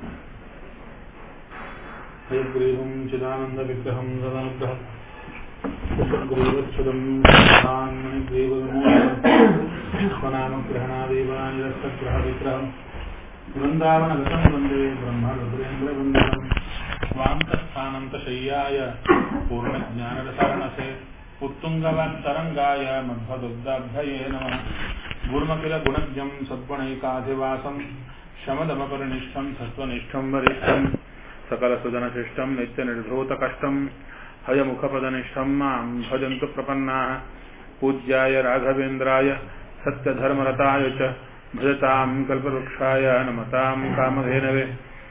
हयग्रीवं चिदानन्दविग्रहं सदनुग्रहं कुशग्रीवच्छुदं स्वनामग्रहणादेवानिरस्तग्रहविग्रहं वृन्दावनगतं वन्दे ब्रह्मरुद्रेन्द्रवन्दनं स्वान्तस्थानन्तशय्याय पूर्णज्ञानरसारणसे उत्तुङ्गवाक्तरङ्गाय मध्वदुग्धाभ्यये नमः गुरुमखिलगुणज्ञं सद्गुणैकाधिवासं शमदमपरिनिष्ठं सत्त्वनिष्ठं वरिष्ठं सकलसुजनशिष्टं नित्यनिर्धूतकष्टं हयमुखपदनिष्ठं मां भजन्तु प्रपन्नाः पूज्याय राघवेन्द्राय सत्यधर्मरताय च भजतां कल्पवृक्षाय नमतां कामधेनवे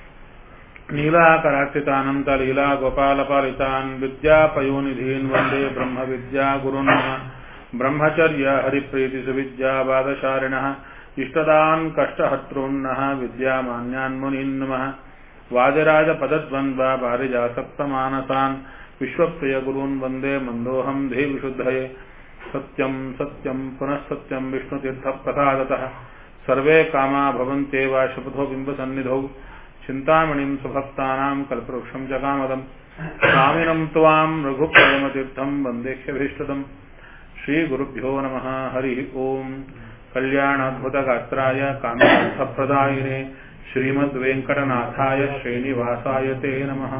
नीलाकरार्चितानन्तलीलागोपालपालितान् विद्यापयोनिधीन् वन्दे ब्रह्मविद्यागुरुन् ब्रह्मचर्य हरिप्रीतिसुविद्यावादशारिणः इष्टदान् कष्टहर्तॄन्नः विद्यामान्यान् मुनीन् नमः वाजराजपदद्वन्द्वा पारिजासक्तमानसान् विश्वप्रियगुरून् वन्दे मन्दोऽहं धीविशुद्धये सत्यं सत्यं पुनः सत्यं विष्णुतीर्थप्रसादतः सर्वे कामा भवन्त्येव शपथो बिम्बसन्निधौ चिन्तामणिं सुभक्तानां कल्पवृक्षं च कामदं स्वामिनं त्वां रघुप्रेमतीर्थं वन्देह्यभीष्टदम् श्रीगुरुभ्यो नमः हरिः ओम् कल्याणाद्भुतगात्राय कामार्थप्रदायिने श्रीमद्वेङ्कटनाथाय श्रीनिवासाय ते नमः।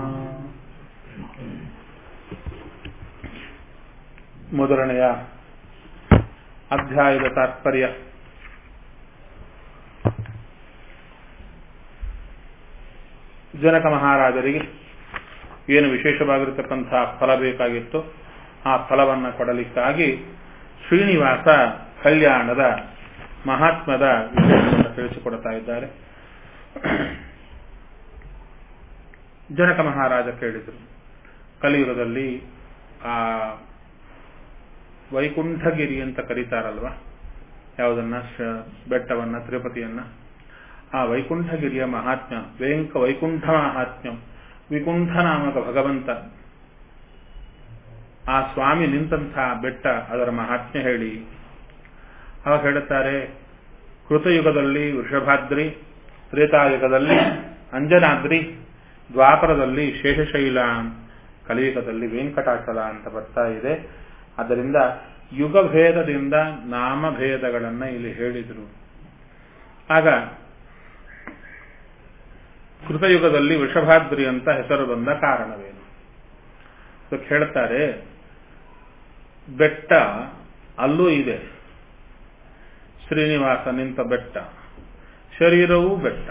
ಮೊದಲನೆಯ ಅಧ್ಯಾಯದ ತಾತ್ಪರ್ಯ. ಜನಕ ಮಹಾರಾಜರಿಗೆ ಏನು ವಿಶೇಷವಾಗಿರತಕ್ಕಂಥ ಫಲ ಬೇಕಾಗಿತ್ತು ಆ ಫಲವನ್ನು ಕೊಡಲಿಕ್ಕಾಗಿ ಶ್ರೀನಿವಾಸ ಕಲ್ಯಾಣದ ಮಹಾತ್ಮದ ವಿಷಯವನ್ನು ತಿಳಿಸಿಕೊಡ್ತಾ ಇದ್ದಾರೆ. ಜನಕ ಮಹಾರಾಜ ಕೇಳಿದರು, ಕಲಿಯುಗದಲ್ಲಿ ಆ ವೈಕುಂಠಗಿರಿ ಅಂತ ಕರೀತಾರಲ್ವ, ಯಾವುದನ್ನ ಬೆಟ್ಟವನ್ನ ತಿರುಪತಿಯನ್ನ, ಆ ವೈಕುಂಠಗಿರಿಯ ಮಹಾತ್ಮ್ಯ ವೈಕುಂಠ ಮಹಾತ್ಮ್ಯ, ವಿಕುಂಠ ನಾಮಕ ಭಗವಂತ ಆ ಸ್ವಾಮಿ ನಿಂತಹ ಬೆಟ್ಟ ಅದರ ಮಹಾತ್ಮ್ಯ ಹೇಳಿ. ಅವಾಗ ಹೇಳುತ್ತಾರೆ, ಕೃತಯುಗದಲ್ಲಿ ವೃಷಭಾದ್ರಿ, ತ್ರೇತಾಯುಗದಲ್ಲಿ ಅಂಜನಾದ್ರಿ, ದ್ವಾಪರದಲ್ಲಿ ಶೇಷಶೈಲ, ಕಲಿಯುಗದಲ್ಲಿ ವೆಂಕಟಾಚಲ ಅಂತ ಬರ್ತಾ ಇದೆ. ಆದ್ದರಿಂದ ಯುಗಭೇದದಿಂದ ನಾಮಭೇದಗಳನ್ನು ಇಲ್ಲಿ ಹೇಳಿದರು. ಆಗ ಕೃತಯುಗದಲ್ಲಿ ವೃಷಭಾದ್ರಿ ಅಂತ ಹೆಸರು ಬಂದ ಕಾರಣವೇನು ಅದಕ್ಕೆ ಹೇಳ್ತಾರೆ. ಬೆಟ್ಟ ಅಲ್ಲೂ ಇದೆ, ಶ್ರೀನಿವಾಸ ನಿಂತ ಬೆಟ್ಟ, ಶರೀರವೂ ಬೆಟ್ಟ.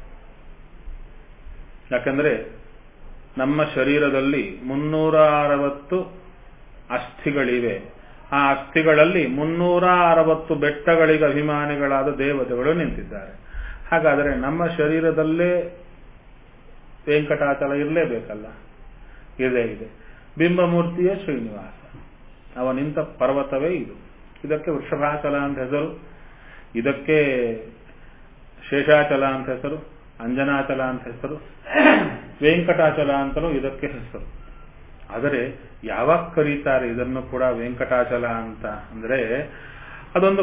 ಯಾಕಂದ್ರೆ ನಮ್ಮ ಶರೀರದಲ್ಲಿ 360 ಅಸ್ಥಿಗಳಿವೆ. ಆ ಅಸ್ಥಿಗಳಲ್ಲಿ 360 ಬೆಟ್ಟಗಳಿಗೆ ಅಭಿಮಾನಿಗಳಾದ ದೇವತೆಗಳು ನಿಂತಿದ್ದಾರೆ. ಹಾಗಾದರೆ ನಮ್ಮ ಶರೀರದಲ್ಲೇ ವೆಂಕಟಾಚಲ ಇರಲೇಬೇಕಲ್ಲ, ಇದೇ ಇದೆ. ಬಿಂಬಮೂರ್ತಿಯೇ ಶ್ರೀನಿವಾಸ, ಅವ ನಿಂತ ಪರ್ವತವೇ ಇದು. ಇದಕ್ಕೆ ವೃಷಭಾಚಲ ಅಂತ ಹೆಸರು, ಇದಕ್ಕೆ ಶೇಷಾಚಲ ಅಂತ ಹೆಸರು, ಅಂಜನಾಚಲ ಅಂತ ಹೆಸರು, ವೆಂಕಟಾಚಲ ಅಂತಲೂ ಇದಕ್ಕೆ ಹೆಸರು. ಆದರೆ ಯಾವಾಗ ಕರೀತಾರೆ ಇದನ್ನು ಕೂಡ ವೆಂಕಟಾಚಲ ಅಂತ ಅಂದ್ರೆ, ಅದೊಂದು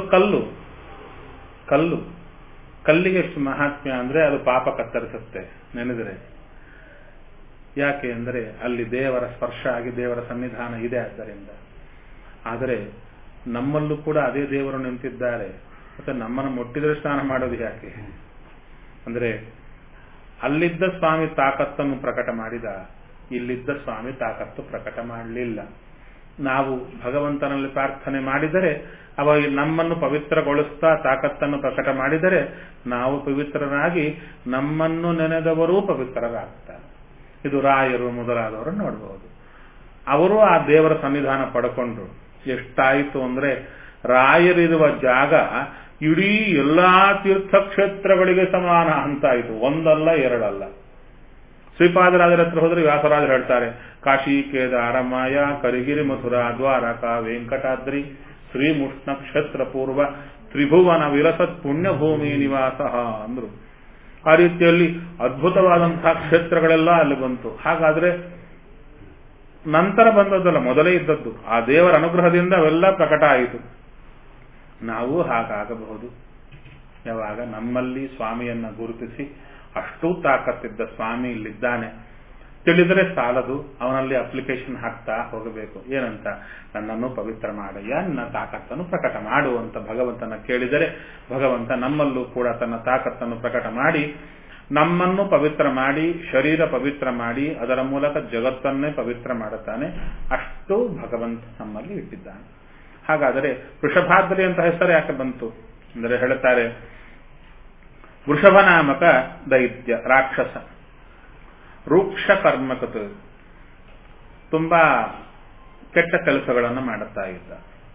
ಕಲ್ಲಿಗೆ ಎಷ್ಟು ಮಹಾತ್ಮ್ಯ ಅಂದ್ರೆ ಅದು ಪಾಪ ಕತ್ತರಿಸುತ್ತೆ ನೆನೆದರೆ. ಯಾಕೆ ಅಂದರೆ ಅಲ್ಲಿ ದೇವರ ಸ್ಪರ್ಶ ಆಗಿ ದೇವರ ಸನ್ನಿಧಾನ ಇದೆ ಆದ್ದರಿಂದ. ಆದರೆ ನಮ್ಮಲ್ಲೂ ಕೂಡ ಅದೇ ದೇವರು ನಿಂತಿದ್ದಾರೆ, ಮತ್ತೆ ನಮ್ಮನ್ನು ಮುಟ್ಟಿದ್ರೆ ಸ್ನಾನ ಮಾಡೋದು ಯಾಕೆ ಅಂದ್ರೆ, ಅಲ್ಲಿದ್ದ ಸ್ವಾಮಿ ತಾಕತ್ತನ್ನು ಪ್ರಕಟ ಮಾಡಿದ, ಇಲ್ಲಿದ್ದ ಸ್ವಾಮಿ ತಾಕತ್ತು ಪ್ರಕಟ ಮಾಡಲಿಲ್ಲ. ನಾವು ಭಗವಂತನಲ್ಲಿ ಪ್ರಾರ್ಥನೆ ಮಾಡಿದರೆ ಅವ ನಮ್ಮನ್ನು ಪವಿತ್ರಗೊಳಿಸ್ತಾ ತಾಕತ್ತನ್ನು ಪ್ರಕಟ ಮಾಡಿದರೆ ನಾವು ಪವಿತ್ರರಾಗಿ ನಮ್ಮನ್ನು ನೆನೆದವರೂ ಪವಿತ್ರರಾಗ್ತಾರೆ. ಇದು ರಾಯರು ಮೊದಲಾದವರು ನೋಡಬಹುದು. ಅವರು ಆ ದೇವರ ಸನ್ನಿಧಾನ ಪಡ್ಕೊಂಡ್ರು. ಎಷ್ಟಾಯಿತು ಅಂದ್ರೆ, ರಾಯರಿರುವ ಜಾಗ ಇಡೀ ಎಲ್ಲಾ ತೀರ್ಥಕ್ಷೇತ್ರಗಳಿಗೆ ಸಮಾನ ಅಂತಾಯಿತು. ಒಂದಲ್ಲ ಎರಡಲ್ಲ. ಶ್ರೀಪಾದರಾಜರ ಹತ್ರ ಹೋದ್ರೆ ವ್ಯಾಸರಾಜರು ಹೇಳ್ತಾರೆ, ಕಾಶಿ ಕೇದಾರ ಮಾಯಾ ಕರಿಗಿರಿ ಮಥುರಾ ದ್ವಾರಕ ವೆಂಕಟಾದ್ರಿ ಶ್ರೀಮುಷ್ಣ ಕ್ಷೇತ್ರ ಪೂರ್ವ ತ್ರಿಭುವನ ವಿಲಸತ್ ಪುಣ್ಯಭೂಮಿ ನಿವಾಸ ಅಂದ್ರು. ಆ ರೀತಿಯಲ್ಲಿ ಅದ್ಭುತವಾದಂತಹ ಕ್ಷೇತ್ರಗಳೆಲ್ಲ ಅಲ್ಲಿ ಬಂತು. ಹಾಗಾದ್ರೆ ನಂತರ ಬಂದದ್ದಲ್ಲ, ಮೊದಲೇ ಇದ್ದದ್ದು. ಆ ದೇವರ ಅನುಗ್ರಹದಿಂದ ಅವೆಲ್ಲ ಪ್ರಕಟ ಆಯಿತು. ನಾವು ಹಾಗಾಗಬಹುದು. ಯಾವಾಗ ನಮ್ಮಲ್ಲಿ ಸ್ವಾಮಿಯನ್ನ ಗುರುತಿಸಿ ಅಷ್ಟೂ ತಾಕತ್ತಿದ್ದ ಸ್ವಾಮಿ ಇಲ್ಲಿದ್ದಾನೆ. ತಿಳಿದರೆ ಸಾಲದು, ಅವನಲ್ಲಿ ಅಪ್ಲಿಕೇಶನ್ ಹಾಕ್ತಾ ಹೋಗಬೇಕು. ಏನಂತ? ನನ್ನನ್ನು ಪವಿತ್ರ ಮಾಡಯ್ಯ, ನನ್ನ ತಾಕತ್ತನ್ನು ಪ್ರಕಟ ಮಾಡು ಅಂತ ಭಗವಂತನ ಕೇಳಿದರೆ ಭಗವಂತ ನಮ್ಮಲ್ಲೂ ಕೂಡ ತನ್ನ ತಾಕತ್ತನ್ನು ಪ್ರಕಟ ಮಾಡಿ ನಮ್ಮನ್ನು ಪವಿತ್ರ ಮಾಡಿ, ಶರೀರ ಪವಿತ್ರ ಮಾಡಿ, ಅದರ ಮೂಲಕ ಜಗತ್ತನ್ನೇ ಪವಿತ್ರ ಮಾಡುತ್ತಾನೆ. ಅಷ್ಟು ಭಗವಂತ ನಮ್ಮಲ್ಲಿ ಇಟ್ಟಿದ್ದಾನೆ. ಹಾಗಾದರೆ ವೃಷಭಾದ್ರಿ ಅಂತ ಹೆಸರು ಯಾಕೆ ಬಂತು ಅಂದರೆ ಹೇಳುತ್ತಾರೆ, ವೃಷಭನಾಮಕ ದೈತ್ಯ ರಾಕ್ಷಸ, ರೂಕ್ಷ ಕರ್ಮಕೃತ, ತುಂಬಾ ಕೆಟ್ಟ ಕೆಲಸಗಳನ್ನು ಮಾಡುತ್ತಾ ಇದ್ದ.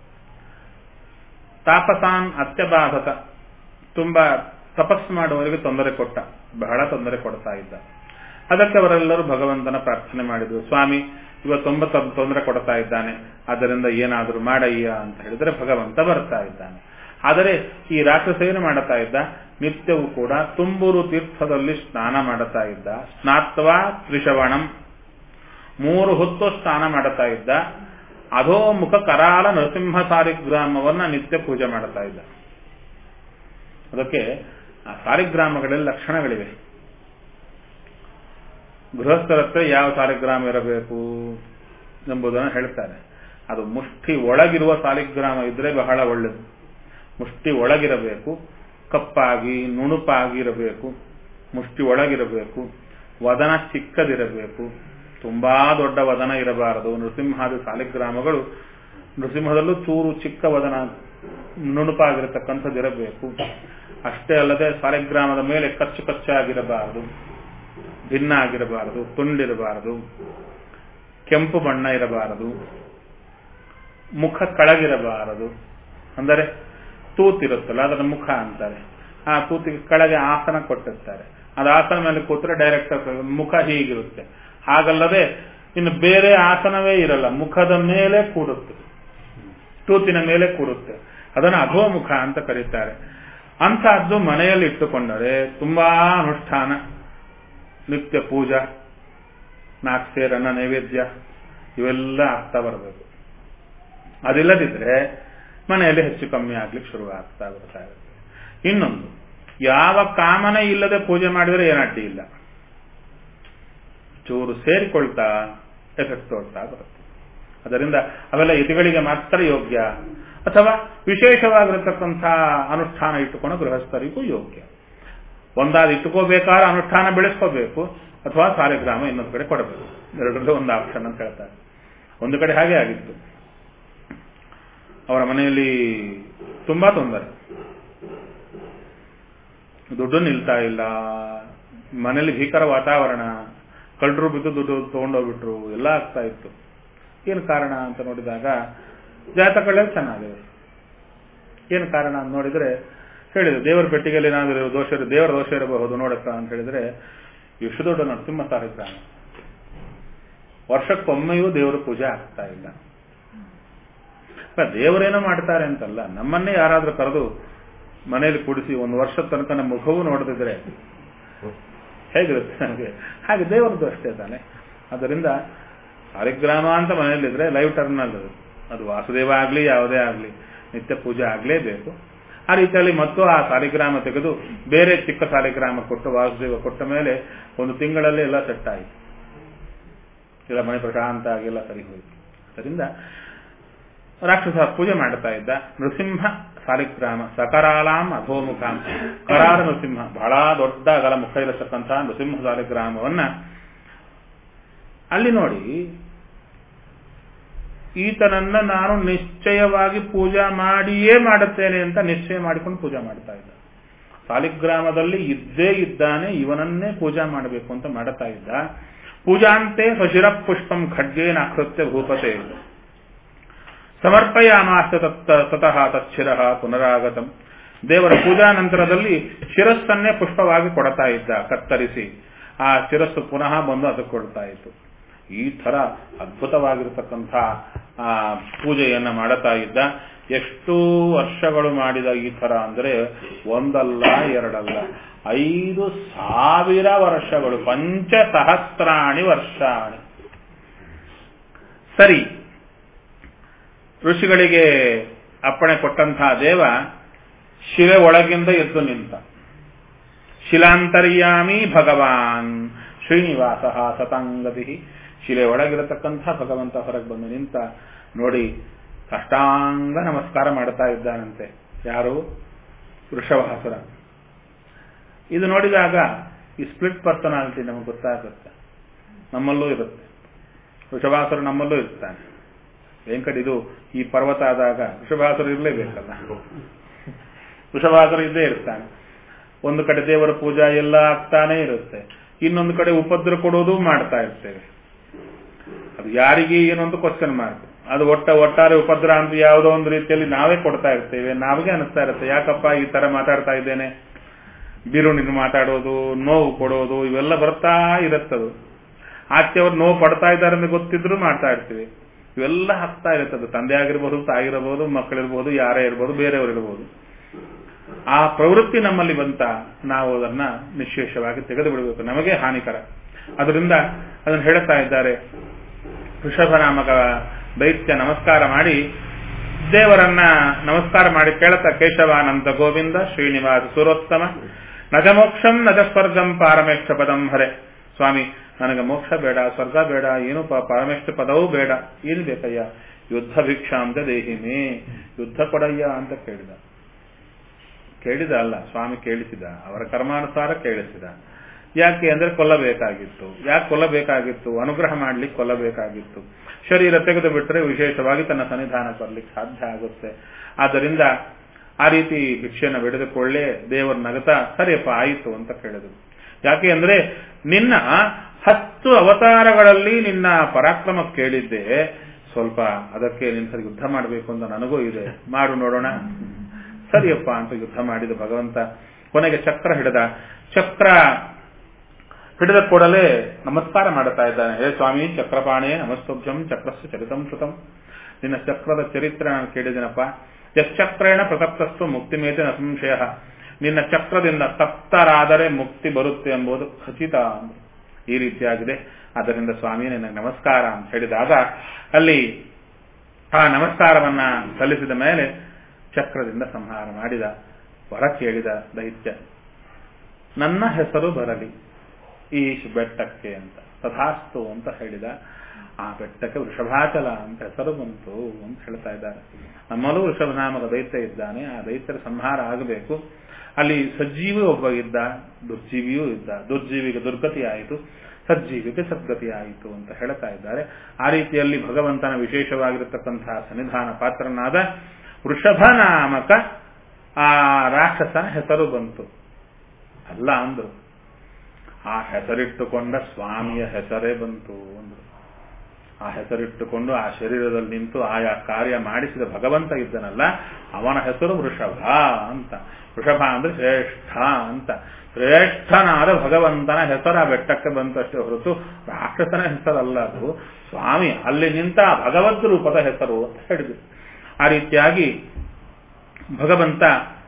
ತಾಪಸಾನ್ ಅತ್ಯಬಾಧಕ, ತುಂಬಾ ತಪಸ್ಸು ಮಾಡುವವರಿಗೆ ತೊಂದರೆ ಕೊಟ್ಟ, ಬಹಳ ತೊಂದರೆ ಕೊಡ್ತಾ ಇದ್ದ. ಅದಕ್ಕೆ ಅವರೆಲ್ಲರೂ ಭಗವಂತನ ಪ್ರಾರ್ಥನೆ ಮಾಡಿದ್ರು, ಸ್ವಾಮಿ ಇವ ತುಂಬ ತೊಂದರೆ ಕೊಡ್ತಾ ಇದ್ದಾನೆ, ಆದ್ದರಿಂದ ಏನಾದರೂ ಮಾಡಯ್ಯ ಅಂತ ಹೇಳಿದ್ರೆ ಭಗವಂತ ಬರ್ತಾ ಇದ್ದಾನೆ. ಆದರೆ ಈ ರಾಕ್ಷಸ ಏನು ಮಾಡುತ್ತಾ ಇದ್ದ? ನಿತ್ಯವೂ ಕೂಡ ತುಂಬೂರು ತೀರ್ಥದಲ್ಲಿ ಸ್ನಾನ ಮಾಡುತ್ತಾ ಇದ್ದ. ಸ್ನಾತ್ವಾ ತ್ರಿಶವಣಂ, 3 ಹೊತ್ತು ಸ್ನಾನ ಮಾಡುತ್ತಾ ಇದ್ದ. ಅಧೋಮುಖ ಕರಾಲ ನರಸಿಂಹ ಸಾಲಿಗ್ರಾಮವನ್ನ ನಿತ್ಯ ಪೂಜೆ ಮಾಡುತ್ತಾ ಇದ್ದ. ಅದಕ್ಕೆ ಆ ಸಾಲಿಗ್ರಾಮಗಳಲ್ಲಿ ಲಕ್ಷಣಗಳಿವೆ. ಗೃಹಸ್ಥರ ಹತ್ರ ಯಾವ ಸಾಲಿಗ್ರಾಮ ಇರಬೇಕು ಎಂಬುದನ್ನು ಹೇಳ್ತಾರೆ. ಅದು ಮುಷ್ಟಿ ಒಳಗಿರುವ ಸಾಲಿಗ್ರಾಮ ಇದ್ರೆ ಬಹಳ ಒಳ್ಳೆಯದು. ಮುಷ್ಟಿ ಒಳಗಿರಬೇಕು, ಕಪ್ಪಾಗಿ ನುಣುಪಾಗಿರಬೇಕು, ಮುಷ್ಟಿ ಒಳಗಿರಬೇಕು, ವದನ ಚಿಕ್ಕದಿರಬೇಕು, ತುಂಬಾ ದೊಡ್ಡ ವದನ ಇರಬಾರದು. ನೃಸಿಂಹಾದಿ ಸಾಲಿಗ್ರಾಮಗಳು ನೃಸಿಂಹದಲ್ಲೂ ಚೂರು ಚಿಕ್ಕ ವದನ ನುಣುಪಾಗಿರತಕ್ಕಂಥದ್ದಿರಬೇಕು. ಅಷ್ಟೇ ಅಲ್ಲದೆ ಸಾಲಿಗ್ರಾಮದ ಮೇಲೆ ಕಚ್ಚು ಕಚ್ಚಾಗಿರಬಾರದು, ಭಿನ್ನ ಆಗಿರಬಾರದು, ತುಂಡಿರಬಾರದು, ಕೆಂಪು ಬಣ್ಣ ಇರಬಾರದು, ಮುಖ ಕೆಳಗಿರಬಾರದು. ಅಂದರೆ ತೂತಿರುತ್ತಲ್ಲ ಅದರ ಮುಖ ಅಂತಾರೆ. ಆ ತೂತಿಗೆ ಕೆಳಗೆ ಆಸನ ಕೊಟ್ಟಿರ್ತಾರೆ. ಅದು ಆಸನ ಮೇಲೆ ಕೂತ್ರೆ ಡೈರೆಕ್ಟ್ ಮುಖ ಹೀಗಿರುತ್ತೆ. ಹಾಗಲ್ಲದೆ ಇನ್ನು ಬೇರೆ ಆಸನವೇ ಇರಲ್ಲ, ಮುಖದ ಮೇಲೆ ಕೂಡುತ್ತೆ, ತೂತಿನ ಮೇಲೆ ಕೂಡುತ್ತೆ. ಅದನ್ನು ಅಧೋಮುಖ ಅಂತ ಕರೀತಾರೆ. ಅಂತಹದ್ದು ಮನೆಯಲ್ಲಿ ಇಟ್ಟುಕೊಂಡರೆ ತುಂಬಾ ಅನುಷ್ಠಾನ, ನಿತ್ಯ ಪೂಜಾ, 4 ಸೇರನ್ನ ನೈವೇದ್ಯ ಇವೆಲ್ಲ ಆಗ್ತಾ ಬರಬೇಕು. ಅದಿಲ್ಲದಿದ್ರೆ ಮನೆಯಲ್ಲಿ ಹೆಚ್ಚು ಕಮ್ಮಿ ಆಗ್ಲಿಕ್ಕೆ ಶುರುವಾಗ್ತಾ ಬರ್ತಾ ಇರುತ್ತೆ. ಇನ್ನೊಂದು, ಯಾವ ಕಾಮನೆ ಇಲ್ಲದೆ ಪೂಜೆ ಮಾಡಿದರೆ ಏನಡ್ಡಿ ಇಲ್ಲ, ಚೂರು ಸೇರಿಕೊಳ್ತಾ ಎಫೆಕ್ಟ್ ತೋರ್ತಾ ಬರುತ್ತೆ. ಅದರಿಂದ ಅವೆಲ್ಲ ಯತಿಗಳಿಗೆ ಮಾತ್ರ ಯೋಗ್ಯ, ಅಥವಾ ವಿಶೇಷವಾಗಿರತಕ್ಕಂಥ ಅನುಷ್ಠಾನ ಇಟ್ಟುಕೊಂಡು ಗೃಹಸ್ಥರಿಗೂ ಯೋಗ್ಯ. ಒಂದಾದ ಇಟ್ಟುಕೋಬೇಕಾದ್ರೆ ಅನುಷ್ಠಾನ ಬೆಳೆಸ್ಕೋಬೇಕು, ಅಥವಾ ಸಾಲಿಗ್ರಾಮ ಇನ್ನೊಂದು ಕಡೆ ಕೊಡಬೇಕು. ಎರಡರಲ್ಲೂ ಒಂದು ಆಪ್ಷನ್ ಅಂತ ಹೇಳ್ತಾರೆ. ಒಂದು ಕಡೆ ಹಾಗೆ ಆಗಿತ್ತು, ಅವರ ಮನೆಯಲ್ಲಿ ತುಂಬಾ ತೊಂದರೆ, ದುಡ್ಡು ನಿಲ್ತಾ ಇಲ್ಲ, ಮನೆಯಲ್ಲಿ ಭೀಕರ ವಾತಾವರಣ, ಕಳ್ಳರು ಬಿದ್ದು ದುಡ್ಡು ತಗೊಂಡೋಗ್ಬಿಟ್ರು, ಎಲ್ಲ ಆಗ್ತಾ ಇತ್ತು. ಏನು ಕಾರಣ ಅಂತ ನೋಡಿದಾಗ ಜಾತಕಗಳೇ ಚೆನ್ನಾಗಿವೆ. ಏನು ಕಾರಣ ಅಂತ ನೋಡಿದ್ರೆ ಹೇಳಿದ್ರು, ದೇವರ ಪೆಟ್ಟಿಗೆಯಲ್ಲಿ ಏನಾದರೂ ದೇವರ ದೋಷ ಇರಬಹುದು ನೋಡಕ್ಕ ಅಂತ ಹೇಳಿದ್ರೆ, ಎಷ್ಟು ದೊಡ್ಡ ನರಸಿಂಹ ಸಾಲಿಗ್ರಾಮ, ವರ್ಷಕ್ಕೊಮ್ಮೆಯೂ ದೇವರ ಪೂಜೆ ಆಗ್ತಾ ಇಲ್ಲ. ದೇವರೇನೋ ಮಾಡ್ತಾರೆ ಅಂತಲ್ಲ, ನಮ್ಮನ್ನೇ ಯಾರಾದ್ರೂ ಕರೆದು ಮನೆಯಲ್ಲಿ ಕೂಡಿಸಿ 1 ವರ್ಷದ ತನಕ ನಮ್ಮ ಮುಖವೂ ನೋಡದಿದ್ರೆ ಹೇಗಿರುತ್ತೆ ನಮಗೆ? ಹಾಗೆ ದೇವರದ್ದು ಅಷ್ಟೇ ತಾನೆ. ಅದರಿಂದ ಸಾಲಿಗ್ರಾಮ ಅಂತ ಮನೆಯಲ್ಲಿದ್ರೆ ಲೈವ್ ಟರ್ಮಿನಲ್ ಅದು ವಾಸುದೇವ ಆಗ್ಲಿ ಯಾವುದೇ ಆಗ್ಲಿ ನಿತ್ಯ ಪೂಜೆ ಆಗ್ಲೇಬೇಕು. ಆ ರೀತಿಯಲ್ಲಿ ಮತ್ತು ಆ ಸಾಲಿಗ್ರಾಮ ತೆಗೆದು ಬೇರೆ ಚಿಕ್ಕ ಸಾಲಿಗ್ರಾಮ ಕೊಟ್ಟು ವಾಸುದೇವ ಕೊಟ್ಟ ಮೇಲೆ 1 ತಿಂಗಳಲ್ಲಿ ಎಲ್ಲ ಸೆಟ್ ಆಯಿತು, ಇಲ್ಲ ಮನೆ ಪ್ರಶಾಂತ ಆಗಿಲ್ಲ, ಸರಿ ಹೋಯಿತು. ಅದರಿಂದ ರಾಕ್ಷಸ ಪೂಜೆ ಮಾಡ್ತಾ ಇದ್ದ. ನೃಸಿಂಹ ಸಾಲಿಗ್ರಾಮ ಸಕರಾಲಾಂ ಅಧೋಮುಖಾಂ, ಕರಾರ ನೃಸಿಂಹ, ಬಹಳ ದೊಡ್ಡ ಅಗಲ ಮುಖ ಇರತಕ್ಕಂತಹ ನೃಸಿಂಹ ಸಾಲಿಗ್ರಾಮವನ್ನ ಅಲ್ಲಿ ನೋಡಿ, ಈತನನ್ನ ನಾನು ನಿಶ್ಚಯವಾಗಿ ಪೂಜಾ ಮಾಡಿಯೇ ಮಾಡುತ್ತೇನೆ ಅಂತ ನಿಶ್ಚಯ ಮಾಡಿಕೊಂಡು ಪೂಜಾ ಮಾಡ್ತಾ ಇದ್ದ. ಸಾಲಿಗ್ರಾಮದಲ್ಲಿ ಇದ್ದೇ ಇದ್ದಾನೆ, ಇವನನ್ನೇ ಪೂಜಾ ಮಾಡಬೇಕು ಅಂತ ಮಾಡುತ್ತಾ ಇದ್ದ. ಪೂಜಾಂತೆ ಸ್ವಶಿರ ಪುಷ್ಪಂ ಖಡ್ಗೇನ ಆಕೃತ್ಯ ಭೂಪತೆ ಸಮರ್ಪಯಾಮಾಸ ತತಃ ತಚ್ಚಿರ ಪುನರಾಗತಂ. ದೇವರ ಪೂಜಾ ನಂತರದಲ್ಲಿ ಶಿರಸ್ಸನ್ನೇ ಪುಷ್ಪವಾಗಿ ಕೊಡ್ತಾ ಇದ್ದ, ಕತ್ತರಿಸಿ ಆ ಶಿರಸ್ಸು ಪುನಃ ಬಂದು ಅದಕ್ಕೆ ಕೊಡ್ತಾ ಇತ್ತು. ಈ ತರ ಅದ್ಭುತವಾಗಿರತಕ್ಕಂಥ ಪೂಜೆಯನ್ನ ಮಾಡುತ್ತಾ ಇದ್ದ. ಎಷ್ಟು ವರ್ಷಗಳು ಮಾಡಿದ ಈ ತರ ಅಂದ್ರೆ 1 ಅಲ್ಲ 2 ಅಲ್ಲ 5,000 ವರ್ಷಗಳು, 5,000 ವರ್ಷಾಣಿ. ಸರಿ, ಋಷಿಗಳಿಗೆ ಅಪ್ಪಣೆ ಕೊಟ್ಟಂತಹ ದೇವ ಶಿರೆ ಒಳಗಿಂದ ಎದ್ದು ನಿಂತ. ಶಿಲಾಂತರ್ಯಾಮಿ ಭಗವಾನ್ ಶ್ರೀನಿವಾಸ ಸತಾಂಗತಿ. ಶಿಲೆ ಒಳಗಿರತಕ್ಕಂಥ ಭಗವಂತ ಹೊರಗೆ ಬಂದು ನಿಂತ ನೋಡಿ ಸಾಷ್ಟಾಂಗ ನಮಸ್ಕಾರ ಮಾಡ್ತಾ ಇದ್ದಾನಂತೆ. ಯಾರು? ವೃಷಭಾಸುರ. ಇದು ನೋಡಿದಾಗ ಈ ಸ್ಪ್ಲಿಟ್ ಪರ್ಸನಾಲಿಟಿ ನಮಗೆ ಗೊತ್ತಾಗುತ್ತೆ. ನಮ್ಮಲ್ಲೂ ಇರುತ್ತೆ. ವೃಷಭಾಸುರ ನಮ್ಮಲ್ಲೂ ಇರ್ತಾನೆ. ವೆಂಕಟ ಇದು ಈ ಪರ್ವತ ಆದಾಗ ವೃಷಭಾಸುರ ಇರಲೇಬೇಕಲ್ಲ. ವೃಷಭಾಸುರ ಇದ್ದೇ ಇರ್ತಾನೆ. ಒಂದು ಕಡೆ ದೇವರ ಪೂಜಾ ಎಲ್ಲ ಆಗ್ತಾನೆ ಇರುತ್ತೆ, ಇನ್ನೊಂದು ಕಡೆ ಉಪದ್ರ ಕೊಡೋದು ಮಾಡ್ತಾ ಇರ್ತೇವೆ. ಅದು ಯಾರಿಗೆ ಏನೊಂದು ಕ್ವಶನ್ ಮಾರ್ಕ್. ಅದು ಒಟ್ಟಾರೆ ಉಪದ್ರ ಅಂತ ಯಾವುದೋ ಒಂದು ರೀತಿಯಲ್ಲಿ ನಾವೇ ಕೊಡ್ತಾ ಇರ್ತೇವೆ. ನಾವೇ ಅನಿಸ್ತಾ ಇರುತ್ತೆ ಯಾಕಪ್ಪ ಈ ತರ ಮಾತಾಡ್ತಾ ಇದ್ದೇನೆ. ಬಿರುಣಿನ ಮಾತಾಡೋದು, ನೋವು ಕೊಡೋದು ಇವೆಲ್ಲ ಬರ್ತಾ ಇರುತ್ತದು. ಆಚೆ ಅವ್ರು ನೋವು ಪಡ್ತಾ ಇದ್ದಾರೆ ಅಂತ ಗೊತ್ತಿದ್ರು ಮಾಡ್ತಾ ಇರ್ತೀವಿ. ಇವೆಲ್ಲ ಆಗ್ತಾ ಇರುತ್ತದು. ತಂದೆ ಆಗಿರ್ಬೋದು, ತಾಯಿರಬಹುದು, ಮಕ್ಕಳಿರ್ಬೋದು, ಯಾರೇ ಇರ್ಬೋದು, ಬೇರೆಯವರು ಇರ್ಬೋದು. ಆ ಪ್ರವೃತ್ತಿ ನಮ್ಮಲ್ಲಿ ಬಂತ ನಾವು ಅದನ್ನ ನಿಶ್ಶೇಷವಾಗಿ ತೆಗೆದು ಬಿಡಬೇಕು. ನಮಗೆ ಹಾನಿಕರ. ಅದರಿಂದ ಅದನ್ನು ಹೇಳ್ತಾ ಇದ್ದಾರೆ. ವೃಷಭನಾಮಕ ದೈತ್ಯ ನಮಸ್ಕಾರ ಮಾಡಿ ದೇವರನ್ನ ನಮಸ್ಕಾರ ಮಾಡಿ ಕೇಳ್ತಾ, ಕೇಶವಾನಂದ ಗೋವಿಂದ ಶ್ರೀನಿವಾಸ ಸುರೋತ್ತಮ ನಜ ಮೋಕ್ಷಂ ನಜ ಸ್ವರ್ಗಂ ಪಾರಮೇಕ್ಷ ಪದಂ ಹರೆ. ಸ್ವಾಮಿ, ನನಗೆ ಮೋಕ್ಷ ಬೇಡ, ಸ್ವರ್ಗ ಬೇಡ, ಏನು ಪಾರಮೇಕ್ಷ ಪದವೂ ಬೇಡ. ಏನು ಬೇಕಯ್ಯ? ಯುದ್ಧ ಭಿಕ್ಷಾಂತ ದೇಹಿಮೇ, ಯುದ್ಧ ಕೊಡಯ್ಯ ಅಂತ ಕೇಳಿದ ಅಲ್ಲ, ಸ್ವಾಮಿ ಕೇಳಿಸಿದ. ಅವರ ಕರ್ಮಾನುಸಾರ ಕೇಳಿಸಿದ. ಯಾಕೆ ಅಂದ್ರೆ ಕೊಲ್ಲಬೇಕಾಗಿತ್ತು. ಯಾಕೆ ಕೊಲ್ಲಬೇಕಾಗಿತ್ತು? ಅನುಗ್ರಹ ಮಾಡ್ಲಿಕ್ಕೆ ಕೊಲ್ಲಬೇಕಾಗಿತ್ತು. ಶರೀರ ತೆಗೆದು ಬಿಟ್ಟರೆ ವಿಶೇಷವಾಗಿ ತನ್ನ ಸನ್ನಿಧಾನಕ್ಕೆ ಬರ್ಲಿಕ್ಕೆ ಸಾಧ್ಯ ಆಗುತ್ತೆ. ಆದ್ದರಿಂದ ಆ ರೀತಿ ಭಿಕ್ಷೆಯನ್ನು ಬಿಡಿದುಕೊಳ್ಳೆ ದೇವರ ನಗತ ಸರಿಯಪ್ಪ ಆಯಿತು ಅಂತ ಕೇಳಿದ್ರು. ಯಾಕೆ ಅಂದ್ರೆ ನಿನ್ನ 10 ಅವತಾರಗಳಲ್ಲಿ ನಿನ್ನ ಪರಾಕ್ರಮ ಕೇಳಿದ್ದೆ, ಸ್ವಲ್ಪ ಅದಕ್ಕೆ ನಿನ್ನ ಸರಿ ಯುದ್ಧ ಮಾಡಬೇಕು ಅಂತ ನನಗೂ ಇದೆ, ಮಾಡು ನೋಡೋಣ. ಸರಿಯಪ್ಪ ಅಂತ ಯುದ್ಧ ಮಾಡಿದ ಭಗವಂತ. ಕೊನೆಗೆ ಚಕ್ರ ಹಿಡಿದ. ಚಕ್ರ ಹಿಡಿದ ಕೂಡಲೇ ನಮಸ್ಕಾರ ಮಾಡುತ್ತಾ ಇದ್ದಾನೆ. ಹೇ ಸ್ವಾಮಿ ಚಕ್ರಪಾಣೆ ನಮಸ್ತುಭ್ಯಂ ಚಕ್ರಸ್ಯ ಚರಿತಂ ಶ್ರುತಂ. ನಿನ್ನ ಚಕ್ರದ ಚರಿತ್ರೆ ನಾನು ಕೇಳಿದ್ದೇನಪ್ಪ. ಯಶ್ಚಕ್ರೇಣ ಪ್ರತಪ್ತಸ್ತು ಮುಕ್ತಿಮೇತೆ ನ ಸಂಶಯ. ನಿನ್ನ ಚಕ್ರದಿಂದ ತಪ್ತರಾದರೆ ಮುಕ್ತಿ ಬರುತ್ತೆ ಎಂಬುದು ಖಚಿತ. ಈ ರೀತಿಯಾಗಿದೆ. ಆದ್ದರಿಂದ ಸ್ವಾಮಿ ನಿನಗೆ ನಮಸ್ಕಾರ ಅಂತ ಹೇಳಿದಾಗ ಅಲ್ಲಿ ಆ ನಮಸ್ಕಾರವನ್ನ ಸಲ್ಲಿಸಿದ ಮೇಲೆ ಚಕ್ರದಿಂದ ಸಂಹಾರ ಮಾಡಿದ. ವರ ಕೇಳಿದ ದೈತ್ಯ, ನನ್ನ ಹೆಸರು ಬರಲಿ ಈ ಬೆಟ್ಟಕ್ಕೆ ಅಂತ. ತಥಾಸ್ತು ಅಂತ ಹೇಳಿದ. ಆ ಬೆಟ್ಟಕ್ಕೆ ವೃಷಭಾಚಲ ಅಂತ ಹೆಸರು ಬಂತು ಅಂತ ಹೇಳ್ತಾ ಇದ್ದಾರೆ. ನಮ್ಮಲ್ಲೂ ವೃಷಭನಾಮಕ ದೈತ್ಯ ಇದ್ದಾನೆ. ಆ ದೈತ್ಯರ ಸಂಹಾರ ಆಗಬೇಕು. ಅಲ್ಲಿ ಸಜ್ಜೀವಿ ಒಬ್ಬ ಇದ್ದ, ದುರ್ಜೀವಿಯೂ ಇದ್ದ. ದುರ್ಜೀವಿಗೆ ದುರ್ಗತಿ ಆಯಿತು, ಸಜ್ಜೀವಿಗೆ ಸದ್ಗತಿ ಆಯಿತು ಅಂತ ಹೇಳ್ತಾ ಇದ್ದಾರೆ. ಆ ರೀತಿಯಲ್ಲಿ ಭಗವಂತನ ವಿಶೇಷವಾಗಿರತಕ್ಕಂತಹ ಸನ್ನಿಧಾನ ಪಾತ್ರನಾದ ವೃಷಭನಾಮಕ ಆ ರಾಕ್ಷಸನ ಹೆಸರು ಬಂತು. ಅಲ್ಲ ಅಂದ್ರು, ಆ ಹೆಸರಿಟ್ಟುಕೊಂಡ ಸ್ವಾಮಿಯ ಹೆಸರೇ ಬಂತು ಅಂದ್ರು. ಆ ಹೆಸರಿಟ್ಟುಕೊಂಡು ಆ ಶರೀರದಲ್ಲಿ ನಿಂತು ಆಯಾ ಕಾರ್ಯ ಮಾಡಿಸಿದ ಭಗವಂತ ಇದ್ದನಲ್ಲ, ಅವನ ಹೆಸರು ವೃಷಭ ಅಂತ. ವೃಷಭ ಅಂದ್ರೆ ಶ್ರೇಷ್ಠ ಅಂತ. ಶ್ರೇಷ್ಠನಾದ ಭಗವಂತನ ಹೆಸರು ಆ ಬೆಟ್ಟಕ್ಕೆ ಬಂತಷ್ಟೇ ಹೊರತು ರಾಕ್ಷಸನ ಹೆಸರಲ್ಲ. ಅದು ಸ್ವಾಮಿ ಅಲ್ಲಿ ನಿಂತ ಭಗವದ್ ರೂಪದ ಹೆಸರು ಅಂತ ಹೇಳಿದ್ರು. ಆ ರೀತಿಯಾಗಿ ಭಗವಂತ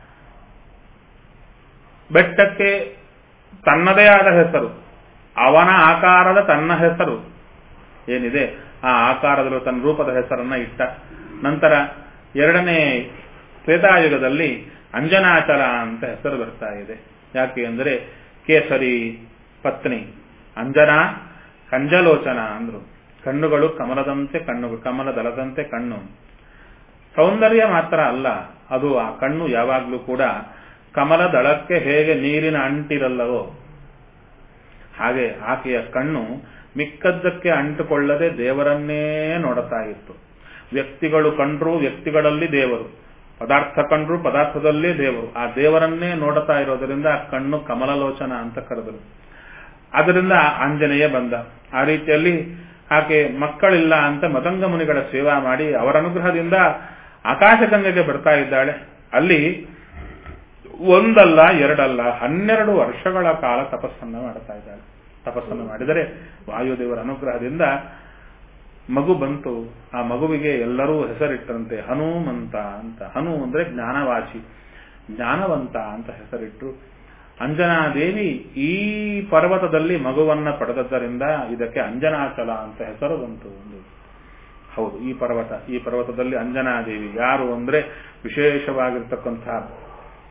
ಬೆಟ್ಟಕ್ಕೆ ತನ್ನದೇ ಆದ ಹೆಸರು, ಅವನ ಆಕಾರದ ತನ್ನ ಹೆಸರು ಏನಿದೆ ಆ ಆಕಾರದಲ್ಲೂ ತನ್ನ ರೂಪದ ಹೆಸರನ್ನ ಇಟ್ಟ. ನಂತರ ಎರಡನೇ ತ್ರೇತಾಯುಗದಲ್ಲಿ ಅಂಜನಾಚಲ ಅಂತ ಹೆಸರು ಬರ್ತಾ ಇದೆ. ಯಾಕೆ ಅಂದರೆ ಕೇಸರಿ ಪತ್ನಿ ಅಂಜನಾ ಕಂಜಲೋಚನ ಅಂದ್ರು. ಕಣ್ಣುಗಳು ಕಮಲದಂತೆ ಕಣ್ಣುಗಳು, ಕಮಲದಳದಂತೆ ಕಣ್ಣು. ಸೌಂದರ್ಯ ಮಾತ್ರ ಅಲ್ಲ, ಅದು ಆ ಕಣ್ಣು ಯಾವಾಗ್ಲೂ ಕೂಡ ಕಮಲದಳಕ್ಕೆ ಹೇಗೆ ನೀರಿನ ಅಂಟಿರಲ್ಲವೋ ಹಾಗೆ ಆಕೆಯ ಕಣ್ಣು ಮಿಕ್ಕದ್ದಕ್ಕೆ ಅಂಟುಕೊಳ್ಳದೆ ದೇವರನ್ನೇ ನೋಡುತ್ತಾ ಇತ್ತು. ವ್ಯಕ್ತಿಗಳು ಕಂಡ್ರು ವ್ಯಕ್ತಿಗಳಲ್ಲಿ ದೇವರು, ಪದಾರ್ಥ ಕಂಡ್ರು ಪದಾರ್ಥದಲ್ಲೇ ದೇವರು. ಆ ದೇವರನ್ನೇ ನೋಡುತ್ತಾ ಇರೋದರಿಂದ ಆ ಕಣ್ಣು ಕಮಲಲೋಚನ ಅಂತ ಕರೆದರು. ಅದರಿಂದ ಆಂಜನೇಯ ಬಂದ. ಆ ರೀತಿಯಲ್ಲಿ ಆಕೆ ಮಕ್ಕಳಿಲ್ಲ ಅಂತ ಮದಂಗ ಮುನಿಗಳ ಸೇವಾ ಮಾಡಿ ಅವರ ಅನುಗ್ರಹದಿಂದ ಆಕಾಶಗಂಗೆಗೆ ಬರ್ತಾ ಇದ್ದಾಳೆ. ಅಲ್ಲಿ ಒಂದಲ್ಲ ಎರಡಲ್ಲ 12 ವರ್ಷಗಳ ಕಾಲ ತಪಸ್ಸನ್ನು ಮಾಡ್ತಾ ಇದ್ದಾಳೆ. ತಪಸ್ಸನ್ನು ಮಾಡಿದರೆ ವಾಯುದೇವರ ಅನುಗ್ರಹದಿಂದ ಮಗು ಬಂತು. ಆ ಮಗುವಿಗೆ ಎಲ್ಲರೂ ಹೆಸರಿಟ್ಟರಂತೆ ಹನುಮಂತ ಅಂತ. ಹನು ಅಂದ್ರೆ ಜ್ಞಾನವಾಚಿ, ಜ್ಞಾನವಂತ ಅಂತ ಹೆಸರಿಟ್ಟರು. ಅಂಜನಾದೇವಿ ಈ ಪರ್ವತದಲ್ಲಿ ಮಗುವನ್ನ ಪಡೆದದ್ದರಿಂದ ಇದಕ್ಕೆ ಅಂಜನಾಚಲ ಅಂತ ಹೆಸರು ಬಂತು. ಹೌದು, ಈ ಪರ್ವತದಲ್ಲಿ ಅಂಜನಾದೇವಿ ಯಾರು ಅಂದ್ರೆ ವಿಶೇಷವಾಗಿರ್ತಕ್ಕಂಥ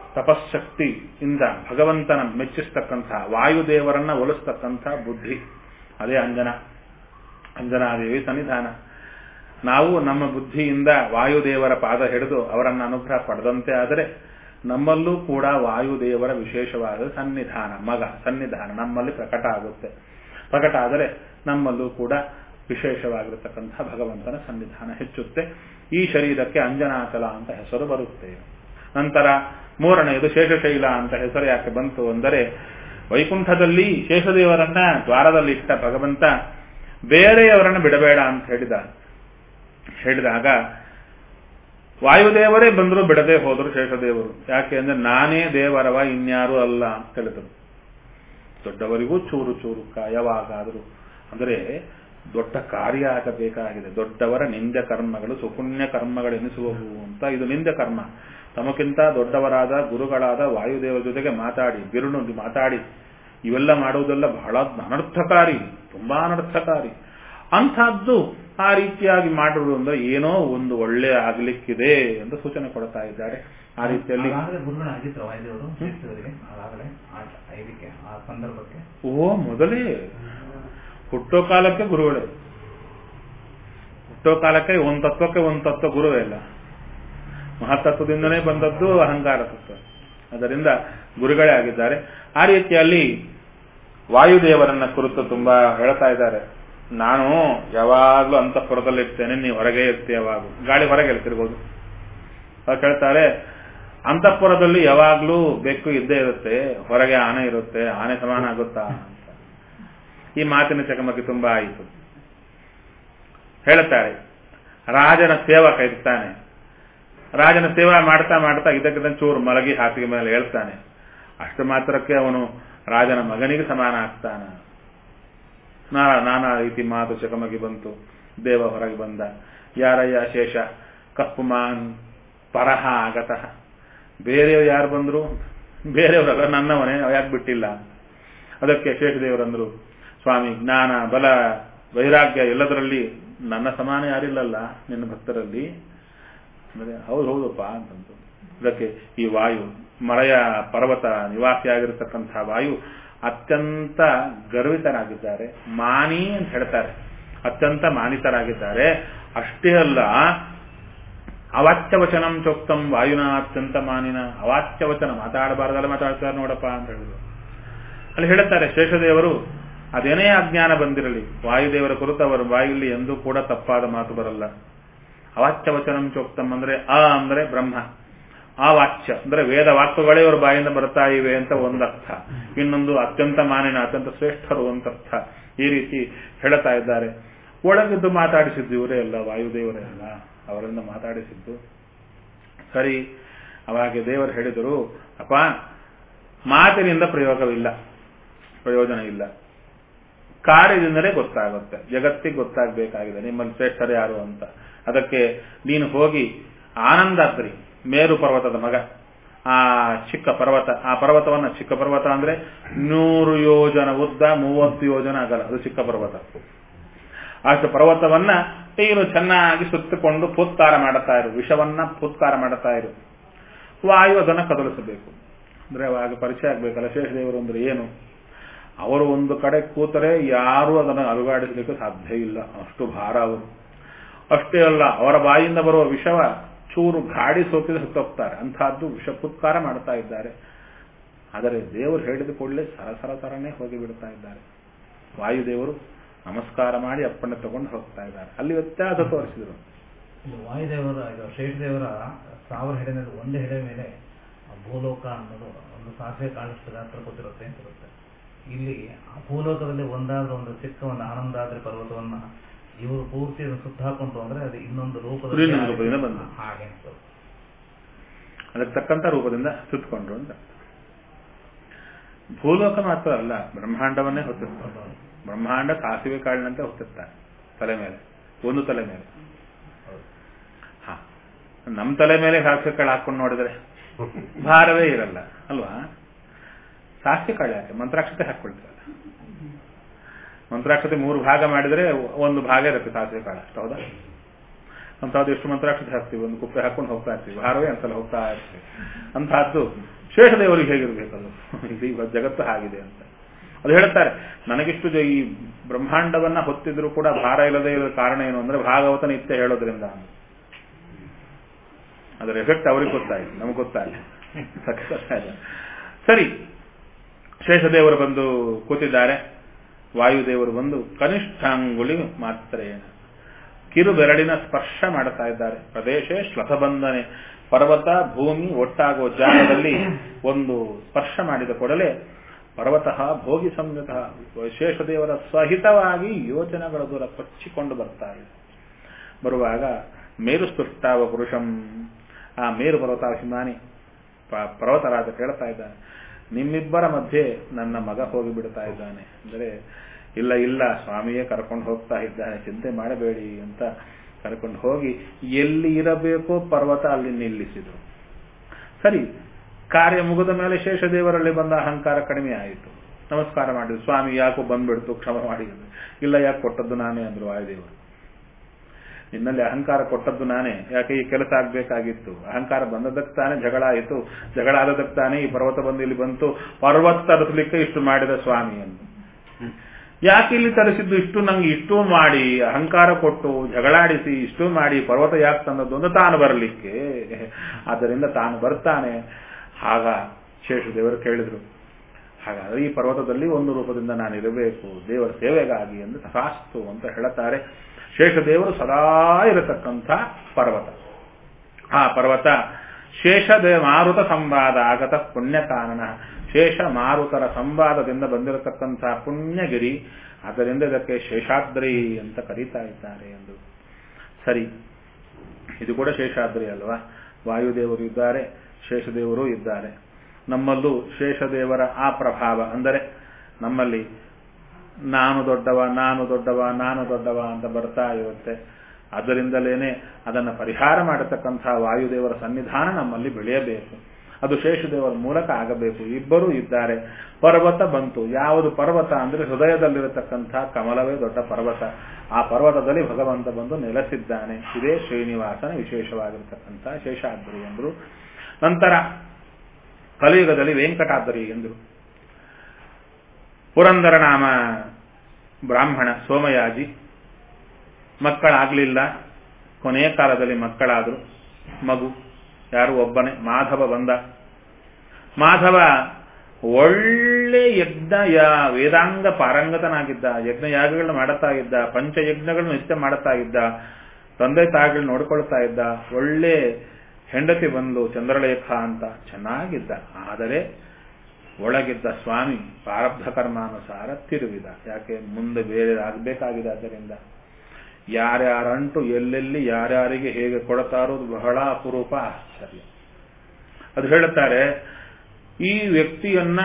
ತಪಶಕ್ತಿಯಿಂದ ಭಗವಂತನ ಮೆಚ್ಚಿಸ್ತಕ್ಕಂಥ ವಾಯುದೇವರನ್ನ ಒಲಿಸ್ತಕ್ಕಂಥ ಬುದ್ಧಿ, ಅದೇ ಅಂಜನಾದೇವಿ ಸನ್ನಿಧಾನ. ನಾವು ನಮ್ಮ ಬುದ್ಧಿಯಿಂದ ವಾಯುದೇವರ ಪಾದ ಹಿಡಿದು ಅವರನ್ನ ಅನುಗ್ರಹ ಪಡೆದಂತೆ ಆದರೆ ನಮ್ಮಲ್ಲೂ ಕೂಡ ವಾಯುದೇವರ ವಿಶೇಷವಾದ ಸನ್ನಿಧಾನ ನಮ್ಮಲ್ಲಿ ಪ್ರಕಟ ಆಗುತ್ತೆ. ಪ್ರಕಟ ಆದರೆ ನಮ್ಮಲ್ಲೂ ಕೂಡ ವಿಶೇಷವಾಗಿರತಕ್ಕಂಥ ಭಗವಂತನ ಸನ್ನಿಧಾನ ಹೆಚ್ಚುತ್ತೆ. ಈ ಶರೀರಕ್ಕೆ ಅಂಜನಾಚಲ ಅಂತ ಹೆಸರು ಬರುತ್ತೆ. ನಂತರ ಮೂರನೆಯದು ಶೇಷಶೈಲ ಅಂತ ಹೆಸರು ಯಾಕೆ ಬಂತು ಅಂದರೆ, ವೈಕುಂಠದಲ್ಲಿ ಶೇಷದೇವರನ್ನ ದ್ವಾರದಲ್ಲಿ ಇಟ್ಟ ಭಗವಂತ ಬೇರೆಯವರನ್ನ ಬಿಡಬೇಡ ಅಂತ ಹೇಳಿದಾಗ ವಾಯುದೇವರೇ ಬಂದರೂ ಬಿಡದೆ ಹೋದರು ಶೇಷದೇವರು. ಯಾಕೆ ಅಂದ್ರೆ ನಾನೇ ದೇವರವ ಇನ್ಯಾರು ಅಲ್ಲ ಅಂತ ಹೇಳಿದರು. ದೊಡ್ಡವರಿಗೂ ಚೂರು ಚೂರು ಯಾವಾಗಾದರೂ ಅಂದರೆ ದೊಡ್ಡ ಕಾರ್ಯ ಆಗಬೇಕಾಗಿದೆ. ದೊಡ್ಡವರ ನಿಂದ ಕರ್ಮಗಳು ಸುಪುಣ್ಯ ಕರ್ಮಗಳೆನಿಸುವವು ಅಂತ. ಇದು ನಿಂದ ಕರ್ಮ. ತಮಕ್ಕಿಂತ ದೊಡ್ಡವರಾದ ಗುರುಗಳಾದ ವಾಯುದೇವರ ಜೊತೆಗೆ ಮಾತಾಡಿ ಬಿರುನುಡಿ ಮಾತಾಡಿ ಇವೆಲ್ಲ ಮಾಡುವುದೆಲ್ಲ ಬಹಳ ಅನರ್ಥಕಾರಿ, ತುಂಬಾ ಅನರ್ಥಕಾರಿ. ಅಂಥದ್ದು ಆ ರೀತಿಯಾಗಿ ಮಾಡುವುದು ಅಂದ್ರೆ ಏನೋ ಒಂದು ಒಳ್ಳೆ ಆಗ್ಲಿಕ್ಕಿದೆ ಎಂದು ಸೂಚನೆ ಕೊಡ್ತಾ ಇದ್ದಾರೆ. ಆ ರೀತಿಯಲ್ಲಿ ಮೊದಲೇ ಹುಟ್ಟೋ ಕಾಲಕ್ಕೆ ಗುರುಗಳೇ, ಹುಟ್ಟೋ ಕಾಲಕ್ಕೆ ಒಂದು ತತ್ವ ಗುರುವೇ ಇಲ್ಲ. ಮಹತ್ತತ್ವದಿಂದನೇ ಬಂದದ್ದು ಅಹಂಕಾರ ತತ್ವ. ಅದರಿಂದ ಗುರುಗಳೇ ಆಗಿದ್ದಾರೆ. ಆ ರೀತಿಯಲ್ಲಿ ವಾಯುದೇವರನ್ನ ಕುರಿತು ತುಂಬಾ ಹೇಳ್ತಾ ಇದ್ದಾರೆ. ನಾನು ಯಾವಾಗ್ಲೂ ಅಂತಃಪುರದಲ್ಲಿ ಇರ್ತೇನೆ, ನೀವು ಹೊರಗೆ ಇರ್ತೀಯ. ಯಾವಾಗ ಗಾಳಿ ಹೊರಗೆ ತಿರ್ಬೋದು. ಅವ್ರು ಹೇಳ್ತಾರೆ, ಅಂತಃಪುರದಲ್ಲಿ ಯಾವಾಗ್ಲೂ ಬೆಕ್ಕು ಇದ್ದೇ ಇರುತ್ತೆ, ಹೊರಗೆ ಆನೆ ಇರುತ್ತೆ, ಆನೆ ಸಮಾನ ಆಗುತ್ತಾ ಅಂತ. ಈ ಮಾತಿನ ಚಕಮಕಿ ತುಂಬಾ ಆಯಿತು. ಹೇಳುತ್ತಾರೆ, ರಾಜನ ಸೇವಕ ಇರ್ತಾನೆ. ರಾಜನ ಸೇವಾ ಮಾಡ್ತಾ ಮಾಡ್ತಾ ಇದಕ್ಕಿದ್ದ ಚೂರು ಮಲಗಿ ಹಾಸಿಗೆ ಮೇಲೆ ಹೇಳ್ತಾನೆ. ಅಷ್ಟು ಮಾತ್ರಕ್ಕೆ ಅವನು ರಾಜನ ಮಗನಿಗೆ ಸಮಾನ ಆಗ್ತಾನ. ನಾನಾ ರೀತಿ ಮಾತು ಚಕಮಕಿ ಬಂತು. ದೇವ ಹೊರಗೆ ಬಂದ. ಯಾರಯ್ಯ ಶೇಷ ಕಪ್ಪುಮಾನ್ ಪರಹ ಆಗತಃ. ಬೇರೆಯವರು ಯಾರು ಬಂದ್ರು? ಬೇರೆಯವರಲ್ಲ, ನನ್ನವನೇ, ಯಾಕೆ ಬಿಟ್ಟಿಲ್ಲ. ಅದಕ್ಕೆ ಶೇಷದೇವರಂದ್ರು, ಸ್ವಾಮಿ ಜ್ಞಾನ ಬಲ ವೈರಾಗ್ಯ ಎಲ್ಲದರಲ್ಲಿ ನನ್ನ ಸಮಾನ ಯಾರಿಲ್ಲಲ್ಲ ನಿನ್ನ ಭಕ್ತರಲ್ಲಿ. ಅಂದರೆ ಹೌದಪ್ಪ ಅಂತಂದು. ಇದಕ್ಕೆ ಈ ವಾಯು ಮಳೆಯ ಪರ್ವತ ನಿವಾಸಿಯಾಗಿರತಕ್ಕಂಥ ವಾಯು ಅತ್ಯಂತ ಗರ್ವಿತರಾಗಿದ್ದಾರೆ, ಮಾನಿ ಅಂತ ಹೇಳ್ತಾರೆ. ಅತ್ಯಂತ ಮಾನಿತರಾಗಿದ್ದಾರೆ. ಅಷ್ಟೇ ಅಲ್ಲ, ಅವಾಚ್ಯವಚನಂ ಚೋಕ್ತಂ ವಾಯುನ ಅತ್ಯಂತ ಮಾನಿನ. ಅವಾಚ್ಯವಚನ ಮಾತಾಡಬಾರ್ದಲ್ಲ ಮಾತಾಡ್ತಾರೆ ನೋಡಪ್ಪ ಅಂತ ಹೇಳಿದ್ರು. ಅಲ್ಲಿ ಹೇಳುತ್ತಾರೆ ಶೇಷದೇವರು, ಅದೇನೇ ಅಜ್ಞಾನ ಬಂದಿರಲಿ ವಾಯುದೇವರ ಕುರಿತು ಅವರ ಬಾಯಲ್ಲಿ ಎಂದೂ ಕೂಡ ತಪ್ಪಾದ ಮಾತು ಬರಲ್ಲ. ಅವಾಚ್ಯವಚನಂ ಚೋಕ್ತಂ ಅಂದ್ರೆ ಅಂದ್ರೆ ಬ್ರಹ್ಮ, ಆ ವಾಚ್ಯ ಅಂದ್ರೆ ವೇದ ವಾಕ್ಯಗಳೇ ಅವರ ಬಾಯಿಂದ ಬರ್ತಾ ಇವೆ ಅಂತ ಒಂದರ್ಥ. ಇನ್ನೊಂದು ಅತ್ಯಂತ ಮಾನಿನ, ಅತ್ಯಂತ ಶ್ರೇಷ್ಠರು ಅಂತರ್ಥ. ಈ ರೀತಿ ಹೇಳ್ತಾ ಇದ್ದಾರೆ. ಒಳಗಿದ್ದು ಮಾತಾಡಿಸಿದ್ದು ಇವರೇ ಅಲ್ಲ, ವಾಯುದೇವರೇ ಅಲ್ಲ, ಅವರಿಂದ ಮಾತಾಡಿಸಿದ್ದು. ಸರಿ, ಅವಾಗ ದೇವರು ಹೇಳಿದರು, ಅಪ್ಪ ಮಾತಿನಿಂದ ಪ್ರಯೋಜನ ಇಲ್ಲ, ಕಾರ್ಯದಿಂದಲೇ ಗೊತ್ತಾಗುತ್ತೆ. ಜಗತ್ತಿಗೆ ಗೊತ್ತಾಗಬೇಕಾಗಿದೆ ನಿಮ್ಮಲ್ಲಿ ಶ್ರೇಷ್ಠರು ಯಾರು ಅಂತ. ಅದಕ್ಕೆ ನೀನು ಹೋಗಿ ಆನಂದಾದ್ರಿ ಮೇರು ಪರ್ವತದ ಮಗ, ಆ ಚಿಕ್ಕ ಪರ್ವತ, ಆ ಪರ್ವತವನ್ನ, ಚಿಕ್ಕ ಪರ್ವತ ಅಂದ್ರೆ 100 ಯೋಜನ ಉದ್ದ 30 ಯೋಜನ ಆಗಲ್ಲ, ಅದು ಚಿಕ್ಕ ಪರ್ವತ. ಅಷ್ಟು ಪರ್ವತವನ್ನ ನೀನು ಚೆನ್ನಾಗಿ ಸುತ್ತಕೊಂಡು ಫುತ್ಕಾರ ಮಾಡುತ್ತಾ ಇರು, ವಿಷವನ್ನ ಫುತ್ಕಾರ ಮಾಡುತ್ತಾ ಇರು. ವಾಯು ಅದನ್ನ ಕದಲಿಸಬೇಕು. ಅಂದ್ರೆ ಅವಾಗ ಪರಿಚಯ ಆಗ್ಬೇಕಲ್ಲ ಶೇಷದೇವರು ಅಂದ್ರೆ ಏನು. ಅವರು ಒಂದು ಕಡೆ ಕೂತರೆ ಯಾರು ಅದನ್ನು ಅಲುಗಾಡಿಸಲಿಕ್ಕೆ ಸಾಧ್ಯ ಇಲ್ಲ, ಅಷ್ಟು ಭಾರ ಅವರು. ಅಷ್ಟೇ ಅಲ್ಲ, ಅವರ ಬಾಯಿಂದ ಬರುವ ವಿಷವ ಚೂರು ಗಾಡಿ ಸೋಕಿದ್ರೆ ಸುತ್ತೋಗ್ತಾರೆ, ಅಂತಹದ್ದು ವಿಷ ಫುತ್ಕಾರ ಮಾಡ್ತಾ ಇದ್ದಾರೆ. ಆದರೆ ದೇವರು ಹೇಳಿದ ಕೂಡಲೇ ಸರಸರನೇ ಹೋಗಿ ಬಿಡ್ತಾ ಇದ್ದಾರೆ. ವಾಯುದೇವರು ನಮಸ್ಕಾರ ಮಾಡಿ ಅಪ್ಪಣೆ ತಗೊಂಡು ಹೋಗ್ತಾ ಇದ್ದಾರೆ. ಅಲ್ಲಿ ವ್ಯತ್ಯಾಸ ತೋರಿಸಿದ್ರು. ವಾಯುದೇವರ ಶೇಷದೇವರ 1000 ಹೆಡೆ ಮೇಲೆ ಒಂದು ಹೆಡೆ ಮೇಲೆ ಭೂಲೋಕ ಅನ್ನೋದು ಒಂದು ಸಾಸಿವೆ ಕಾಣಿಸ್ತದೆ ಹತ್ರ ಗೊತ್ತಿರುತ್ತೆ ಅಂತ ಇರುತ್ತೆ. ಇಲ್ಲಿ ಭೂಲೋಕದಲ್ಲಿ ಒಂದಾದ್ರೂ ಒಂದು ಚಿಕ್ಕ ಒಂದು ಆನಂದಾದ್ರಿ ಪರ್ವತವನ್ನ ಇವರು ಪೂರ್ತಿ ಸುತ್ತ ಹಾಕೊಂಡು ಅಂದ್ರೆ ಅದು ಇನ್ನೊಂದು ರೂಪದಿಂದ ಬಂದ ಹಾಗೆ ಅದಕ್ಕೆ ತಕ್ಕಂತ ರೂಪದಿಂದ ಸುತ್ತಕೊಂಡ್ರು ಅಂತ. ಭೂಲೋಕ ಮಾತ್ರ ಅಲ್ಲ, ಬ್ರಹ್ಮಾಂಡವನ್ನೇ ಹೊತ್ತಿರ್ತಾರೆ. ಬ್ರಹ್ಮಾಂಡ ಸಾಸಿವೆ ಕಾಳಿನಂತೆ ಹೊತ್ತಿರ್ತಾರೆ ತಲೆ ಮೇಲೆ, ಒಂದು ತಲೆ ಮೇಲೆ. ನಮ್ಮ ತಲೆ ಮೇಲೆ ಸಾಸಿವೆ ಕಾಳು ಹಾಕೊಂಡು ನೋಡಿದ್ರೆ ಭಾರವೇ ಇರಲ್ಲ ಅಲ್ವಾ. ಸಾಸಿವೆ ಕಾಳು ಯಾಕೆ ಮಂತ್ರಾಕ್ಷತೆ ಹಾಕೊಳ್ತಾರಲ್ಲ, ಮಂತ್ರಾಕ್ಷತೆ 3 ಭಾಗ ಮಾಡಿದ್ರೆ 1 ಭಾಗ ಇರುತ್ತೆ ಸಾಸಿವೆ ಕಾಳು ಅಷ್ಟು. ಹೌದಾ? ಅಂಥದ್ದು ಎಷ್ಟು ಮಂತ್ರಾಕ್ಷತೆ ಹಾಕ್ತೀವಿ, ಒಂದು ಕುಪ್ಪೆ ಹಾಕೊಂಡು ಹೋಗ್ತಾ ಇರ್ತೀವಿ, ಭಾರವೇ ಅಂತಲ್ಲ ಹೋಗ್ತಾ ಇರ್ತೀವಿ. ಅಂತಹದ್ದು ಶೇಷದೇವರಿಗೆ ಹೇಗಿರ್ಬೇಕದು, ಇಡೀ ಜಗತ್ತು ಆಗಿದೆ ಅಂತ ಅದು ಹೇಳ್ತಾರೆ. ನನಗಿಷ್ಟು ಈ ಬ್ರಹ್ಮಾಂಡವನ್ನ ಹೊತ್ತಿದ್ರು ಕೂಡ ಭಾರ ಇಲ್ಲದೆ ಇರೋ ಕಾರಣ ಏನು ಅಂದ್ರೆ ಭಾಗವತ ನಿತ್ಯ ಹೇಳೋದ್ರಿಂದ. ಅದರ ಎಫೆಕ್ಟ್ ಅವ್ರಿಗೆ ಗೊತ್ತಾಯ್ತು, ನಮ್ಗೆ ಗೊತ್ತಾಯ್ತು. ಸರಿ, ಶೇಷದೇವರು ಬಂದು ಕೂತಿದ್ದಾರೆ. ವಾಯುದೇವರು ಬಂದು ಕನಿಷ್ಠಾಂಗುಳಿ ಮಾತ್ರ ಕಿರು ಬೆರಳಿನ ಸ್ಪರ್ಶ ಮಾಡ್ತಾ ಇದ್ದಾರೆ. ಪ್ರದೇಶ ಶ್ಲಥಬಂಧನೆ, ಪರ್ವತ ಭೂಮಿ ಒಟ್ಟಾಗುವ ಜಾಗದಲ್ಲಿ ಒಂದು ಸ್ಪರ್ಶ ಮಾಡಿದ ಕೂಡಲೇ ಪರ್ವತಃ ಭೋಗಿ ಸಂಯುತ ಶೇಷದೇವರ ಸಹಿತವಾಗಿ ಯೋಚನೆಗಳ ದೂರ ಕೊಚ್ಚಿಕೊಂಡು ಬರ್ತಾ ಇದೆ. ಬರುವಾಗ ಮೇರು ಸ್ತುಷ್ಟಾವ ಪುರುಷಂ, ಆ ಮೇರು ಪರ್ವತಾಭಿಮಾನಿ ಪರ್ವತರಾಜ ಕೇಳ್ತಾ ಇದ್ದಾನೆ, ನಿಮ್ಮಿಬ್ಬರ ಮಧ್ಯೆ ನನ್ನ ಮಗ ಹೋಗಿ ಬಿಡ್ತಾ ಇದ್ದಾನೆ ಅಂದರೆ, ಇಲ್ಲ ಇಲ್ಲ ಸ್ವಾಮಿಯೇ ಕರ್ಕೊಂಡು ಹೋಗ್ತಾ ಇದ್ದಾನೆ, ಚಿಂತೆ ಮಾಡಬೇಡಿ ಅಂತ ಕರ್ಕೊಂಡು ಹೋಗಿ ಎಲ್ಲಿ ಇರಬೇಕೋ ಪರ್ವತ ಅಲ್ಲಿ ನಿಲ್ಲಿಸಿದ್ರು. ಸರಿ, ಕಾರ್ಯ ಮುಗಿದ ಮೇಲೆ ಶೇಷದೇವರಲ್ಲಿ ಬಂದ ಅಹಂಕಾರ ಕಡಿಮೆ ಆಯಿತು. ನಮಸ್ಕಾರ ಮಾಡಿದ್ರು. ಸ್ವಾಮಿ ಯಾಕೋ ಬಂದ್ಬಿಡ್ತು, ಕ್ಷಮ ಮಾಡಿ. ಇಲ್ಲ, ಯಾಕೆ ಕೊಟ್ಟದ್ದು ನಾನೇ ಅಂದ್ರು ವಾಯುದೇವರು. ನಿನ್ನಲ್ಲಿ ಅಹಂಕಾರ ಕೊಟ್ಟದ್ದು ನಾನೇ, ಯಾಕೆ ಈ ಕೆಲಸ ಆಗ್ಬೇಕಾಗಿತ್ತು. ಅಹಂಕಾರ ಬಂದದಕ್ಕೆ ತಾನೇ ಜಗಳ ಆಯಿತು, ಜಗಳ ಆದದಕ್ಕೆ ತಾನೇ ಈ ಪರ್ವತ ಬಂದು ಇಲ್ಲಿ ಬಂತು. ಪರ್ವತ ತರಿಸಲಿಕ್ಕೆ ಇಷ್ಟು ಮಾಡಿದ ಸ್ವಾಮಿ ಎಂದು. ಯಾಕೆ ಇಲ್ಲಿ ತರಿಸಿದ್ದು, ಇಷ್ಟು ನಂಗೆ ಇಷ್ಟು ಮಾಡಿ ಅಹಂಕಾರ ಕೊಟ್ಟು ಜಗಳಾಡಿಸಿ ಇಷ್ಟು ಮಾಡಿ ಪರ್ವತ ಯಾಕೆ ತಂದದ್ದು ಅಂತ ತಾನು ಬರಲಿಕ್ಕೆ. ಆದ್ದರಿಂದ ತಾನು ಬರ್ತಾನೆ. ಆಗ ಶೇಷದೇವರು ಕೇಳಿದ್ರು, ಹಾಗಾದ್ರೆ ಈ ಪರ್ವತದಲ್ಲಿ ಒಂದು ರೂಪದಿಂದ ನಾನು ಇರಬೇಕು ದೇವರ ಸೇವೆಗಾಗಿ ಎಂದು ತಥಾಸ್ತು ಅಂತ ಹೇಳುತ್ತಾರೆ. ಶೇಷದೇವರು ಸದಾ ಇರತಕ್ಕಂಥ ಪರ್ವತ. ಆ ಪರ್ವತ ಮಾರುತ ಸಂವಾದ ಆಗತ ಪುಣ್ಯ ಕಾರಣ, ಶೇಷ ಮಾರುತರ ಸಂವಾದದಿಂದ ಬಂದಿರತಕ್ಕಂಥ ಪುಣ್ಯಗಿರಿ. ಆದ್ದರಿಂದ ಇದಕ್ಕೆ ಶೇಷಾದ್ರಿ ಅಂತ ಕರೀತಾ ಇದ್ದಾರೆ ಎಂದು. ಸರಿ, ಇದು ಕೂಡ ಶೇಷಾದ್ರಿ ಅಲ್ವಾ? ವಾಯುದೇವರು ಇದ್ದಾರೆ, ಶೇಷದೇವರು ಇದ್ದಾರೆ. ನಮ್ಮಲ್ಲೂ ಶೇಷದೇವರ ಆ ಪ್ರಭಾವ ಅಂದರೆ ನಮ್ಮಲ್ಲಿ ನಾನು ದೊಡ್ಡವ ನಾನು ದೊಡ್ಡವ ನಾನು ದೊಡ್ಡವ ಅಂತ ಬರ್ತಾ ಇರುತ್ತೆ. ಅದರಿಂದಲೇನೆ ಅದನ್ನು ಪರಿಹಾರ ಮಾಡತಕ್ಕಂಥ ವಾಯುದೇವರ ಸನ್ನಿಧಾನ ನಮ್ಮಲ್ಲಿ ಬೆಳೆಯಬೇಕು. ಅದು ಶೇಷದೇವರ ಮೂಲಕ ಆಗಬೇಕು. ಇಬ್ಬರೂ ಇದ್ದಾರೆ. ಪರ್ವತ ಬಂತು. ಯಾವುದು ಪರ್ವತ ಅಂದ್ರೆ ಹೃದಯದಲ್ಲಿರತಕ್ಕಂಥ ಕಮಲವೇ ದೊಡ್ಡ ಪರ್ವತ. ಆ ಪರ್ವತದಲ್ಲಿ ಭಗವಂತ ಬಂದು ನೆಲೆಸಿದ್ದಾನೆ. ಇದೇ ಶ್ರೀನಿವಾಸನ ವಿಶೇಷವಾಗಿರತಕ್ಕಂಥ ಶೇಷಾದ್ರಿ ಎಂದರು. ನಂತರ ಕಲಿಯುಗದಲ್ಲಿ ವೆಂಕಟಾದ್ರಿ ಎಂದರು. ಪುರಂದರ ನಾಮ ಬ್ರಾಹ್ಮಣ ಸೋಮಯಾಜಿ, ಮಕ್ಕಳಾಗಲಿಲ್ಲ. ಕೊನೆಯ ಕಾಲದಲ್ಲಿ ಮಕ್ಕಳಾದರು. ಮಗು ಯಾರು? ಒಬ್ಬನೇ ಮಾಧವ ಬಂದ. ಮಾಧವ ಒಳ್ಳೆ ಯಜ್ಞ ವೇದಾಂಗ ಪಾರಂಗತನಾಗಿದ್ದ. ಯಜ್ಞ ಯಾಗಗಳನ್ನ ಮಾಡುತ್ತಾ ಇದ್ದ. ಪಂಚಯಜ್ಞಗಳನ್ನು ನಿತ್ಯ ಮಾಡುತ್ತಾ ಇದ್ದ. ತಂದೆ ತಾಯಿಗಳನ್ನ ನೋಡ್ಕೊಳ್ತಾ ಇದ್ದ. ಒಳ್ಳೆ ಹೆಂಡತಿ ಬಂದು ಚಂದ್ರಲೇಖ ಅಂತ ಚೆನ್ನಾಗಿದ್ದ. ಆದರೆ ಒಳಗಿದ್ದ ಸ್ವಾಮಿ ಪ್ರಾರಬ್ಧ ಕರ್ಮಾನುಸಾರ ತಿರುವಿದ. ಯಾಕೆ? ಮುಂದೆ ಬೇರೆ ಆಗಬೇಕಾಗಿದೆ. ಆದ್ದರಿಂದ ಯಾರ್ಯಾರಂಟು ಎಲ್ಲೆಲ್ಲಿ ಯಾರ್ಯಾರಿಗೆ ಹೇಗೆ ಕೊಡ್ತಾರೋ ಬಹಳ ಅಪರೂಪ, ಆಶ್ಚರ್ಯ. ಅದು ಹೇಳುತ್ತಾರೆ, ಈ ವ್ಯಕ್ತಿಯನ್ನ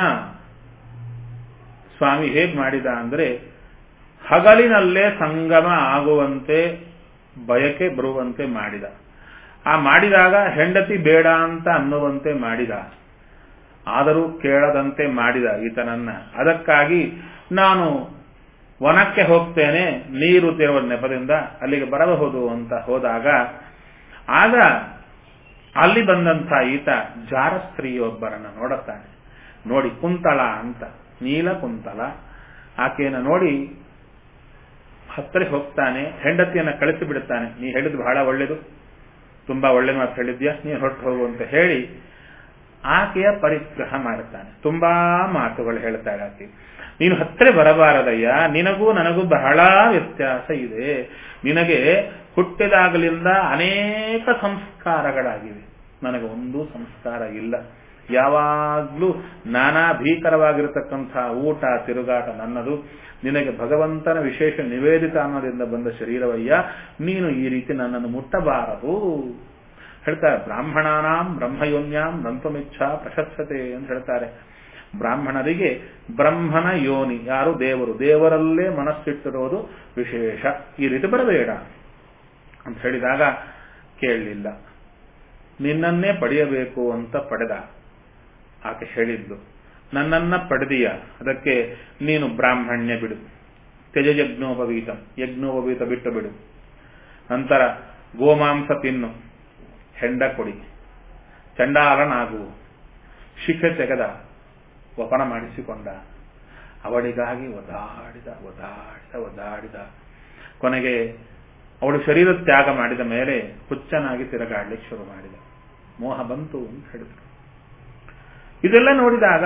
ಸ್ವಾಮಿ ಹೇಗೆ ಮಾಡಿದ ಅಂದ್ರೆ ಹಗಲಿನಲ್ಲೇ ಸಂಗಮ ಆಗುವಂತೆ ಬಯಕೆ ಬರುವಂತೆ ಮಾಡಿದ. ಆ ಮಾಡಿದಾಗ ಹೆಂಡತಿ ಬೇಡ ಅಂತ ಅನ್ನುವಂತೆ ಮಾಡಿದ. ಆದರೂ ಕೇಳದಂತೆ ಮಾಡಿದ ಈತನನ್ನ. ಅದಕ್ಕಾಗಿ ನಾನು ವನಕ್ಕೆ ಹೋಗ್ತೇನೆ, ನೀರು ತಿರುವ ನೆಪದಿಂದ ಅಲ್ಲಿಗೆ ಬರಬಹುದು ಅಂತ ಹೋದಾಗ ಆಗ ಅಲ್ಲಿ ಬಂದಂಥ ಈತ ಜಾರ ಸ್ತ್ರೀಯೊಬ್ಬರನ್ನ ನೋಡುತ್ತಾನೆ. ನೋಡಿ ಕುಂತಳ ಅಂತ, ನೀಲ ಕುಂತಳ, ಆಕೆಯನ್ನು ನೋಡಿ ಹತ್ತಿರ ಹೋಗ್ತಾನೆ. ಹೆಂಡತಿಯನ್ನ ಕಳಿಸಿ ಬಿಡುತ್ತಾನೆ. ನೀ ಹೇಳಿದ್ದು ಬಹಳ ಒಳ್ಳೇದು, ತುಂಬಾ ಒಳ್ಳೆ ಮಾತು ಹೇಳಿದ್ಯಾ, ನೀನು ಹೊರಟು ಹೋಗು ಅಂತ ಹೇಳಿ ಆಕೆಯ ಪರಿಗ್ರಹ ಮಾಡುತ್ತಾನೆ. ತುಂಬಾ ಮಾತುಗಳು ಹೇಳ್ತಾಳೆ ಆಕೆ. ನೀನು ಹತ್ತಿರ ಬರಬಾರದಯ್ಯ, ನಿನಗೂ ನನಗೂ ಬಹಳ ವ್ಯತ್ಯಾಸ ಇದೆ. ನಿನಗೆ ಹುಟ್ಟಿದಾಗಲಿಂದ ಅನೇಕ ಸಂಸ್ಕಾರಗಳಾಗಿವೆ, ನನಗೆ ಒಂದೂ ಸಂಸ್ಕಾರ ಇಲ್ಲ. ಯಾವಾಗ್ಲೂ ನಾನಾ ಭೀಕರವಾಗಿರತಕ್ಕಂಥ ಊಟ ತಿರುಗಾಟ ನನ್ನದು. ನಿನಗೆ ಭಗವಂತನ ವಿಶೇಷ ನಿವೇದಿತ ಅನ್ನೋದಿಂದ ಬಂದ ಶರೀರವಯ್ಯ, ನೀನು ಈ ರೀತಿ ನನ್ನನ್ನು ಮುಟ್ಟಬಾರದು ಹೇಳ್ತಾರೆ. ಬ್ರಾಹ್ಮಣಾನಾಂ ಬ್ರಹ್ಮಯೋನ್ಯಾಂ ನಂತುಮಿಚ್ಛಾ ಪ್ರಶಸ್ಯತೆ ಅಂತ ಹೇಳ್ತಾರೆ. ಬ್ರಾಹ್ಮಣರಿಗೆ ಬ್ರಹ್ಮನ ಯೋನಿ ಯಾರು? ದೇವರು. ದೇವರಲ್ಲೇ ಮನಸ್ಸಿಟ್ಟಿರೋದು ವಿಶೇಷ. ಈ ರೀತಿ ಬರಬೇಡ ಅಂತ ಹೇಳಿದಾಗ ಕೇಳಲಿಲ್ಲ. ನಿನ್ನನ್ನೇ ಪಡೆಯಬೇಕು ಅಂತ ಪಡೆದ. ಆಕೆ ಹೇಳಿದ್ದು, ನನ್ನನ್ನ ಪಡೆದೀಯ, ಅದಕ್ಕೆ ನೀನು ಬ್ರಾಹ್ಮಣ್ಯ ಬಿಡು. ತ್ಯಜ ಯಜ್ಞೋಪವೀತ, ಯಜ್ಞೋಪವೀತ ಬಿಟ್ಟು ಬಿಡು. ನಂತರ ಗೋಮಾಂಸ ತಿನ್ನು, ಹೆಂಡ ಕೊಡಿ, ಚಂಡಾಲನಾಗು, ಶಿಖೆ ತೆಗೆದ, ವಪನ ಮಾಡಿಸಿಕೊಂಡ. ಅವಳಿಗಾಗಿ ಒದಾಡಿದ. ಕೊನೆಗೆ ಅವಳು ಶರೀರ ತ್ಯಾಗ ಮಾಡಿದ ಮೇಲೆ ಹುಚ್ಚನಾಗಿ ತಿರುಗಾಡ್ಲಿಕ್ಕೆ ಶುರು ಮಾಡಿದ. ಮೋಹ ಬಂತು ಅಂತ ಹೇಳಿದ್ರು. ಇದೆಲ್ಲ ನೋಡಿದಾಗ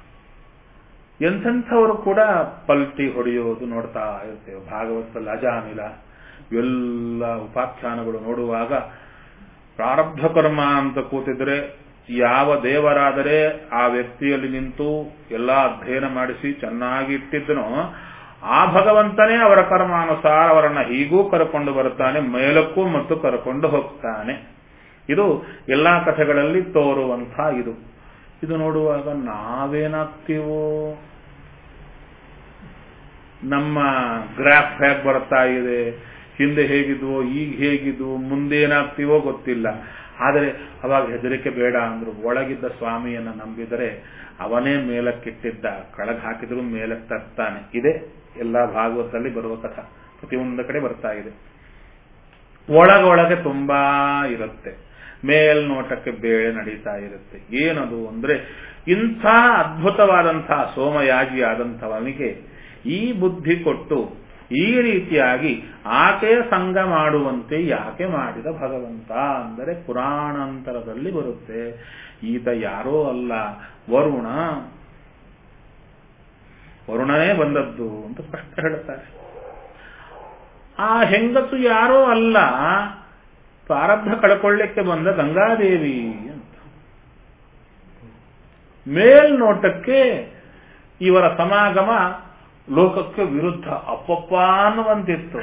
ಎಂಥವರು ಕೂಡ ಪಲ್ಟಿ ಹೊಡೆಯೋದು ನೋಡ್ತಾ ಇರ್ತೇವೆ. ಭಾಗವತದಲ್ಲಿ ಅಜಾಮಿಲ ಎಲ್ಲ ಉಪಾಖ್ಯಾನಗಳು ನೋಡುವಾಗ ಪ್ರಾರಬ್ಧ ಕರ್ಮ ಅಂತ ಕೂತಿದ್ರೆ ಯಾವ ದೇವರಾದರೆ ಆ ವ್ಯಕ್ತಿಯಲ್ಲಿ ನಿಂತು ಎಲ್ಲ ಅಧ್ಯಯನ ಮಾಡಿಸಿ ಚೆನ್ನಾಗಿ ಇಟ್ಟಿದ್ದನೋ ಆ ಭಗವಂತನೇ ಅವರ ಕರ್ಮಾನುಸಾರ ಅವರನ್ನ ಹೀಗೂ ಕರ್ಕೊಂಡು ಬರುತ್ತಾನೆ, ಮೇಲಕ್ಕೂ ಮತ್ತು ಕರ್ಕೊಂಡು ಹೋಗ್ತಾನೆ. ಇದು ಎಲ್ಲಾ ಕಥೆಗಳಲ್ಲಿ ತೋರುವಂಥ ಇದು ನೋಡುವಾಗ ನಾವೇನಾಗ್ತೀವೋ, ನಮ್ಮ ಗ್ರಾಫ್ ಹೇಗೆ ಬರ್ತಾ ಇದೆ, ಹಿಂದೆ ಹೇಗಿದ್ವೋ ಈಗ ಹೇಗಿದ್ವು, ಮುಂದೇನಾಗ್ತೀವೋ ಗೊತ್ತಿಲ್ಲ. ಆದರೆ ಅವಾಗ ಹೆದರಿಕೆ ಬೇಡ ಅಂದ್ರು. ಒಳಗಿದ್ದ ಸ್ವಾಮಿಯನ್ನ ನಂಬಿದರೆ ಅವನೇ ಮೇಲಕ್ಕಿಟ್ಟಿದ್ದ, ಕೆಳಗೆ ಹಾಕಿದ್ರು ಮೇಲಕ್ಕೆ ತರ್ತಾನೆ. ಇದೇ ಎಲ್ಲ ಭಾಗವತದಲ್ಲಿ ಬರುವ ಕಥಾ, ಪ್ರತಿಯೊಂದು ಕಡೆ ಬರ್ತಾ ಇದೆ. ಒಳಗೊಳಗೆ ತುಂಬಾ ಇರುತ್ತೆ, ಮೇಲ್ನೋಟಕ್ಕೆ ಬೇಳೆ ನಡೀತಾ ಇರುತ್ತೆ. ಏನದು ಅಂದ್ರೆ ಇಂಥ ಅದ್ಭುತವಾದಂತಹ ಸೋಮಯಾಜಿಯಾದಂಥವನಿಗೆ ಈ ಬುದ್ಧಿ ಕೊಟ್ಟು ಈ ರೀತಿಯಾಗಿ ಆಕೆಯ ಸಂಗ ಮಾಡುವಂತೆ ಯಾಕೆ ಮಾಡಿದ ಭಗವಂತ ಅಂದರೆ ಪುರಾಣಾಂತರದಲ್ಲಿ ಬರುತ್ತೆ. ಈತ ಯಾರೋ ಅಲ್ಲ, ವರುಣನೇ ಬಂದದ್ದು ಅಂತ ಸ್ಪಷ್ಟ ಹೇಳ್ತಾರೆ. ಆ ಹೆಂಗಸು ಯಾರೋ ಅಲ್ಲ, ಪ್ರಾರಬ್ಧ ಕಳ್ಕೊಳ್ಳಿಕ್ಕೆ ಬಂದ ಗಂಗಾದೇವಿ ಅಂತ. ಮೇಲ್ನೋಟಕ್ಕೆ ಇವರ ಸಮಾಗಮ ಲೋಕಕ್ಕೆ ವಿರುದ್ಧ ಅಪ್ಪಪ್ಪ ಅನ್ನುವಂತಿತ್ತು.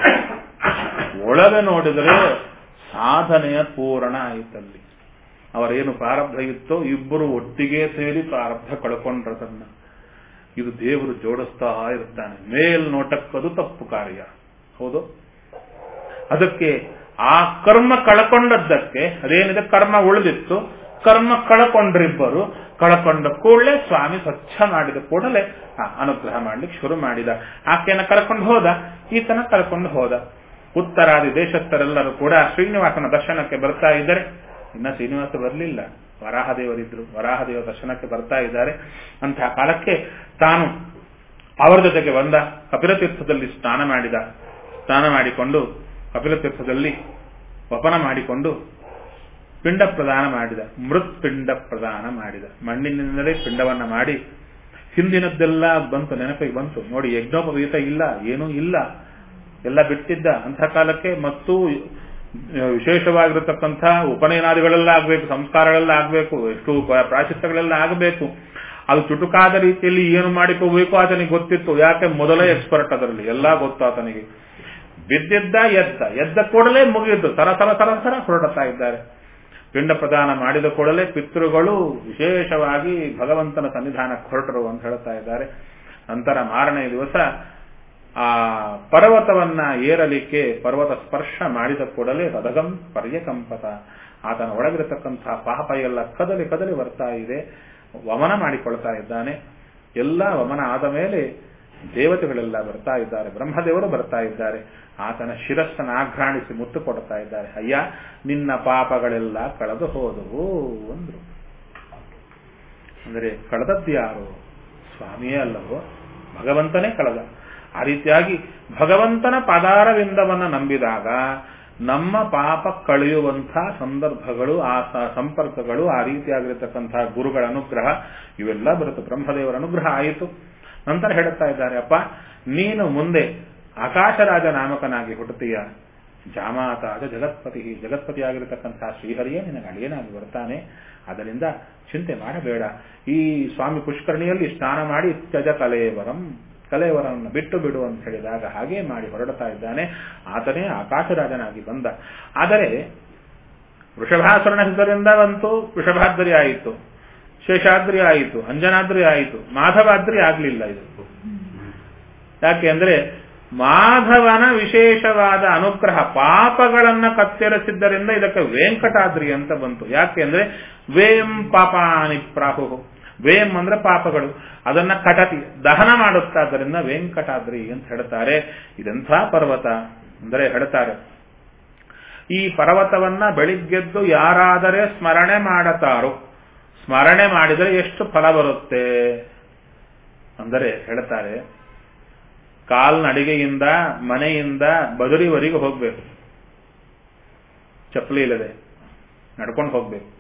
ಒಳಗೆ ನೋಡಿದರೆ ಸಾಧನೆಯ ಪೂರ್ಣ ಆಯಿತಲ್ಲಿ. ಅವರೇನು ಪ್ರಾರಬ್ಧ ಇತ್ತೋ ಇಬ್ಬರು ಒಟ್ಟಿಗೆ ಸೇರಿ ಪ್ರಾರಬ್ಧ ಕಳ್ಕೊಂಡ್ರದನ್ನ. ಇದು ದೇವರು ಜೋಡಿಸ್ತಾ ಇರ್ತಾನೆ. ಮೇಲ್ನೋಟಕ್ಕದು ತಪ್ಪು ಕಾರ್ಯ, ಹೌದು. ಅದಕ್ಕೆ ಆ ಕರ್ಮ ಕಳ್ಕೊಂಡದ್ದಕ್ಕೆ ಅದೇನಿದೆ ಕರ್ಮ ಉಳಿದಿತ್ತು, ಕರ್ಮ ಕಳ್ಕೊಂಡ್ರಿಬ್ಬರು. ಕಳ್ಕೊಂಡ ಕೂಡಲೇ ಸ್ವಾಮಿ ಸ್ವಚ್ಛ ಮಾಡಿದ ಕೂಡಲೇ ಅನುಗ್ರಹ ಮಾಡ್ಲಿಕ್ಕೆ ಶುರು ಮಾಡಿದ. ಆಕೆಯನ್ನ ಕಳ್ಕೊಂಡು ಹೋದ, ಈತನ ಕಳ್ಕೊಂಡು ಹೋದ. ಉತ್ತರಾದಿ ದೇಶಸ್ಥರೆಲ್ಲರೂ ಕೂಡ ಶ್ರೀನಿವಾಸನ ದರ್ಶನಕ್ಕೆ ಬರ್ತಾ ಇದ್ದಾರೆ. ಇನ್ನ ಶ್ರೀನಿವಾಸ ಬರಲಿಲ್ಲ, ವರಾಹದೇವರಿದ್ರು. ವರಾಹದೇವ ದರ್ಶನಕ್ಕೆ ಬರ್ತಾ ಇದ್ದಾರೆ. ಅಂತಹ ಕಾಲಕ್ಕೆ ತಾನು ಅವರ ಜೊತೆಗೆ ಬಂದ. ಕಪಿಲತೀರ್ಥದಲ್ಲಿ ಸ್ನಾನ ಮಾಡಿಕೊಂಡು ಕಪಿಲತೀರ್ಥದಲ್ಲಿ ವಪನ ಮಾಡಿಕೊಂಡು ಪಿಂಡ ಪ್ರದಾನ ಮಾಡಿದ. ಮೃತ್ಪಿಂಡ ಪ್ರದಾನ ಮಾಡಿದ. ಮಣ್ಣಿನಿಂದಲೇ ಪಿಂಡವನ್ನ ಮಾಡಿ ಹಿಂದಿನದ್ದೆಲ್ಲ ಬಂತು, ನೆನಪಿಗೆ ಬಂತು. ನೋಡಿ, ಯಜ್ಞೋಪವೀತ ಇಲ್ಲ, ಏನೂ ಇಲ್ಲ, ಎಲ್ಲ ಬಿಟ್ಟಿದ್ದ. ಅಂಥ ಕಾಲಕ್ಕೆ ಮತ್ತು ವಿಶೇಷವಾಗಿರತಕ್ಕಂಥ ಉಪನಯನಾದಿಗಳೆಲ್ಲ ಆಗಬೇಕು, ಸಂಸ್ಕಾರಗಳೆಲ್ಲ ಆಗಬೇಕು, ಎಷ್ಟು ಪ್ರಾಶಸ್ತ್ಯಗಳೆಲ್ಲ ಆಗಬೇಕು. ಅದು ಚುಟುಕಾದ ರೀತಿಯಲ್ಲಿ ಏನು ಮಾಡಿಕೋಬೇಕು ಆತನಿಗೆ ಗೊತ್ತಿತ್ತು. ಯಾಕೆ ಮೊದಲೇ ಎಕ್ಸ್ಪರ್ಟ್ ಅದರಲ್ಲಿ, ಎಲ್ಲ ಗೊತ್ತು ಆತನಿಗೆ. ಬಿದ್ದಿದ್ದ ಎದ್ದ ಕೂಡಲೇ ಮುಗಿಯಿತು. ಸರ ಹೊರಡ್ತಾ ಇದ್ದಾರೆ. ಪಿಂಡ ಪ್ರದಾನ ಮಾಡಿದ ಕೂಡಲೇ ಪಿತೃಗಳು ವಿಶೇಷವಾಗಿ ಭಗವಂತನ ಸನ್ನಿಧಾನಕ್ಕೆ ಹೊರಟರು ಅಂತ ಹೇಳ್ತಾ ಇದ್ದಾರೆ. ನಂತರ ಮಾರನೇ ದಿವಸ ಆ ಪರ್ವತವನ್ನ ಏರಲಿಕ್ಕೆ ಪರ್ವತ ಸ್ಪರ್ಶ ಮಾಡಿದ ಕೂಡಲೇ ರದಗಂ ಪರ್ಯಕಂಪತ, ಆತನ ಒಳಗಿರತಕ್ಕಂತಹ ಪಾಪ ಎಲ್ಲ ಕದಲಿ ಬರ್ತಾ ಇದೆ. ವಮನ ಮಾಡಿಕೊಳ್ತಾ ಇದ್ದಾನೆ. ಎಲ್ಲ ವಮನ ಆದ ಮೇಲೆ ದೇವತೆಗಳೆಲ್ಲ ಬರ್ತಾ ಇದ್ದಾರೆ, ಬ್ರಹ್ಮದೇವರು ಬರ್ತಾ ಇದ್ದಾರೆ. ಆತನ ಶಿರಸ್ಸನ್ನು ಆಘ್ರಾಣಿಸಿ ಮುತ್ತು ಕೊಡ್ತಾ ಇದ್ದಾರೆ. ಅಯ್ಯ, ನಿನ್ನ ಪಾಪಗಳೆಲ್ಲ ಕಳೆದು ಹೋದವು ಅಂದ್ರು. ಅಂದರೆ ಕಳೆದದ್ದು ಯಾರು? ಸ್ವಾಮಿಯೇ ಅಲ್ಲವೋ, ಭಗವಂತನೇ ಕಳೆದ. ಆ ರೀತಿಯಾಗಿ ಭಗವಂತನ ಪಾದಾರವಿಂದವನ್ನ ನಂಬಿದಾಗ ನಮ್ಮ ಪಾಪ ಕಳೆಯುವಂಥ ಸಂದರ್ಭಗಳು, ಆ ಸಂಪರ್ಕಗಳು, ಆ ರೀತಿಯಾಗಿರತಕ್ಕಂತಹ ಗುರುಗಳ ಅನುಗ್ರಹ ಇವೆಲ್ಲ ಬರುತ್ತೆ. ಬ್ರಹ್ಮದೇವರ ಅನುಗ್ರಹ ಆಯಿತು. ನಂತರ ಹೇಳುತ್ತಾ ಇದ್ದಾರೆ, ಅಪ್ಪ ನೀನು ಮುಂದೆ ಆಕಾಶರಾಜ ನಾಮಕನಾಗಿ ಹುಟ್ಟುತ್ತೀಯ. ಜಾಮಾತಾಜ ಜಗತ್ಪತಿಯಾಗಿರತಕ್ಕಂತಹ ಶ್ರೀಹರಿಯೇ ನಿನಗೆ ಅಳಿಯನಾಗಿ ಬರ್ತಾನೆ. ಅದರಿಂದ ಚಿಂತೆ ಮಾಡಬೇಡ. ಈ ಸ್ವಾಮಿ ಪುಷ್ಕರಣಿಯಲ್ಲಿ ಸ್ನಾನ ಮಾಡಿ ತ್ಯಜ ಕಲೇವರನ್ನು ಬಿಟ್ಟು ಬಿಡು ಅಂತ ಹೇಳಿದಾಗ ಹಾಗೇ ಮಾಡಿ ಹೊರಡ್ತಾ ಇದ್ದಾನೆ. ಆತನೇ ಆಕಾಶರಾಜನಾಗಿ ಬಂದ. ಆದರೆ ವೃಷಭಾಸುರನ ಹೆಸರಿಂದ ಬಂತು, ವೃಷಭಾದ್ರಿ ಆಯಿತು, ಶೇಷಾದ್ರಿ ಆಯಿತು, ಅಂಜನಾದ್ರಿ ಆಯಿತು, ಮಾಧವಾದ್ರಿ ಆಗ್ಲಿಲ್ಲ. ಇದು ಯಾಕೆ ಅಂದ್ರೆ ಮಾಧವನ ವಿಶೇಷವಾದ ಅನುಗ್ರಹ ಪಾಪಗಳನ್ನ ಕತ್ತರಿಸಿದ್ದರಿಂದ ಇದಕ್ಕೆ ವೆಂಕಟಾದ್ರಿ ಅಂತ ಬಂತು. ಯಾಕೆ ಅಂದ್ರೆ ವೇಂ ಪಾಪಾನಿ ಪ್ರಾಹು, ವೇಂ ಅಂದ್ರೆ ಪಾಪಗಳು, ಅದನ್ನ ಕಟತಿ ದಹನ ಮಾಡುತ್ತಾದ್ದರಿಂದ ವೆಂಕಟಾದ್ರಿ ಅಂತ ಹೇಳ್ತಾರೆ. ಇದೆಂಥ ಪರ್ವತ ಅಂದ್ರೆ ಹೇಳ್ತಾರೆ, ಈ ಪರ್ವತವನ್ನ ಬೆಳಿಗ್ಗೆದ್ದು ಯಾರಾದರೆ ಸ್ಮರಣೆ ಮಾಡತಾರೋ, ಸ್ಮರಣೆ ಮಾಡಿದರೆ ಎಷ್ಟು ಫಲ ಬರುತ್ತೆ ಅಂದರೆ ಹೇಳ್ತಾರೆ, ಕಾಲ್ನಡಿಗೆಯಿಂದ ಮನೆಯಿಂದ ಬದುರಿವರೆಗೂ ಹೋಗ್ಬೇಕು, ಚಪ್ಪಲಿ ಇಲ್ಲದೆ ನಡ್ಕೊಂಡು ಹೋಗ್ಬೇಕು.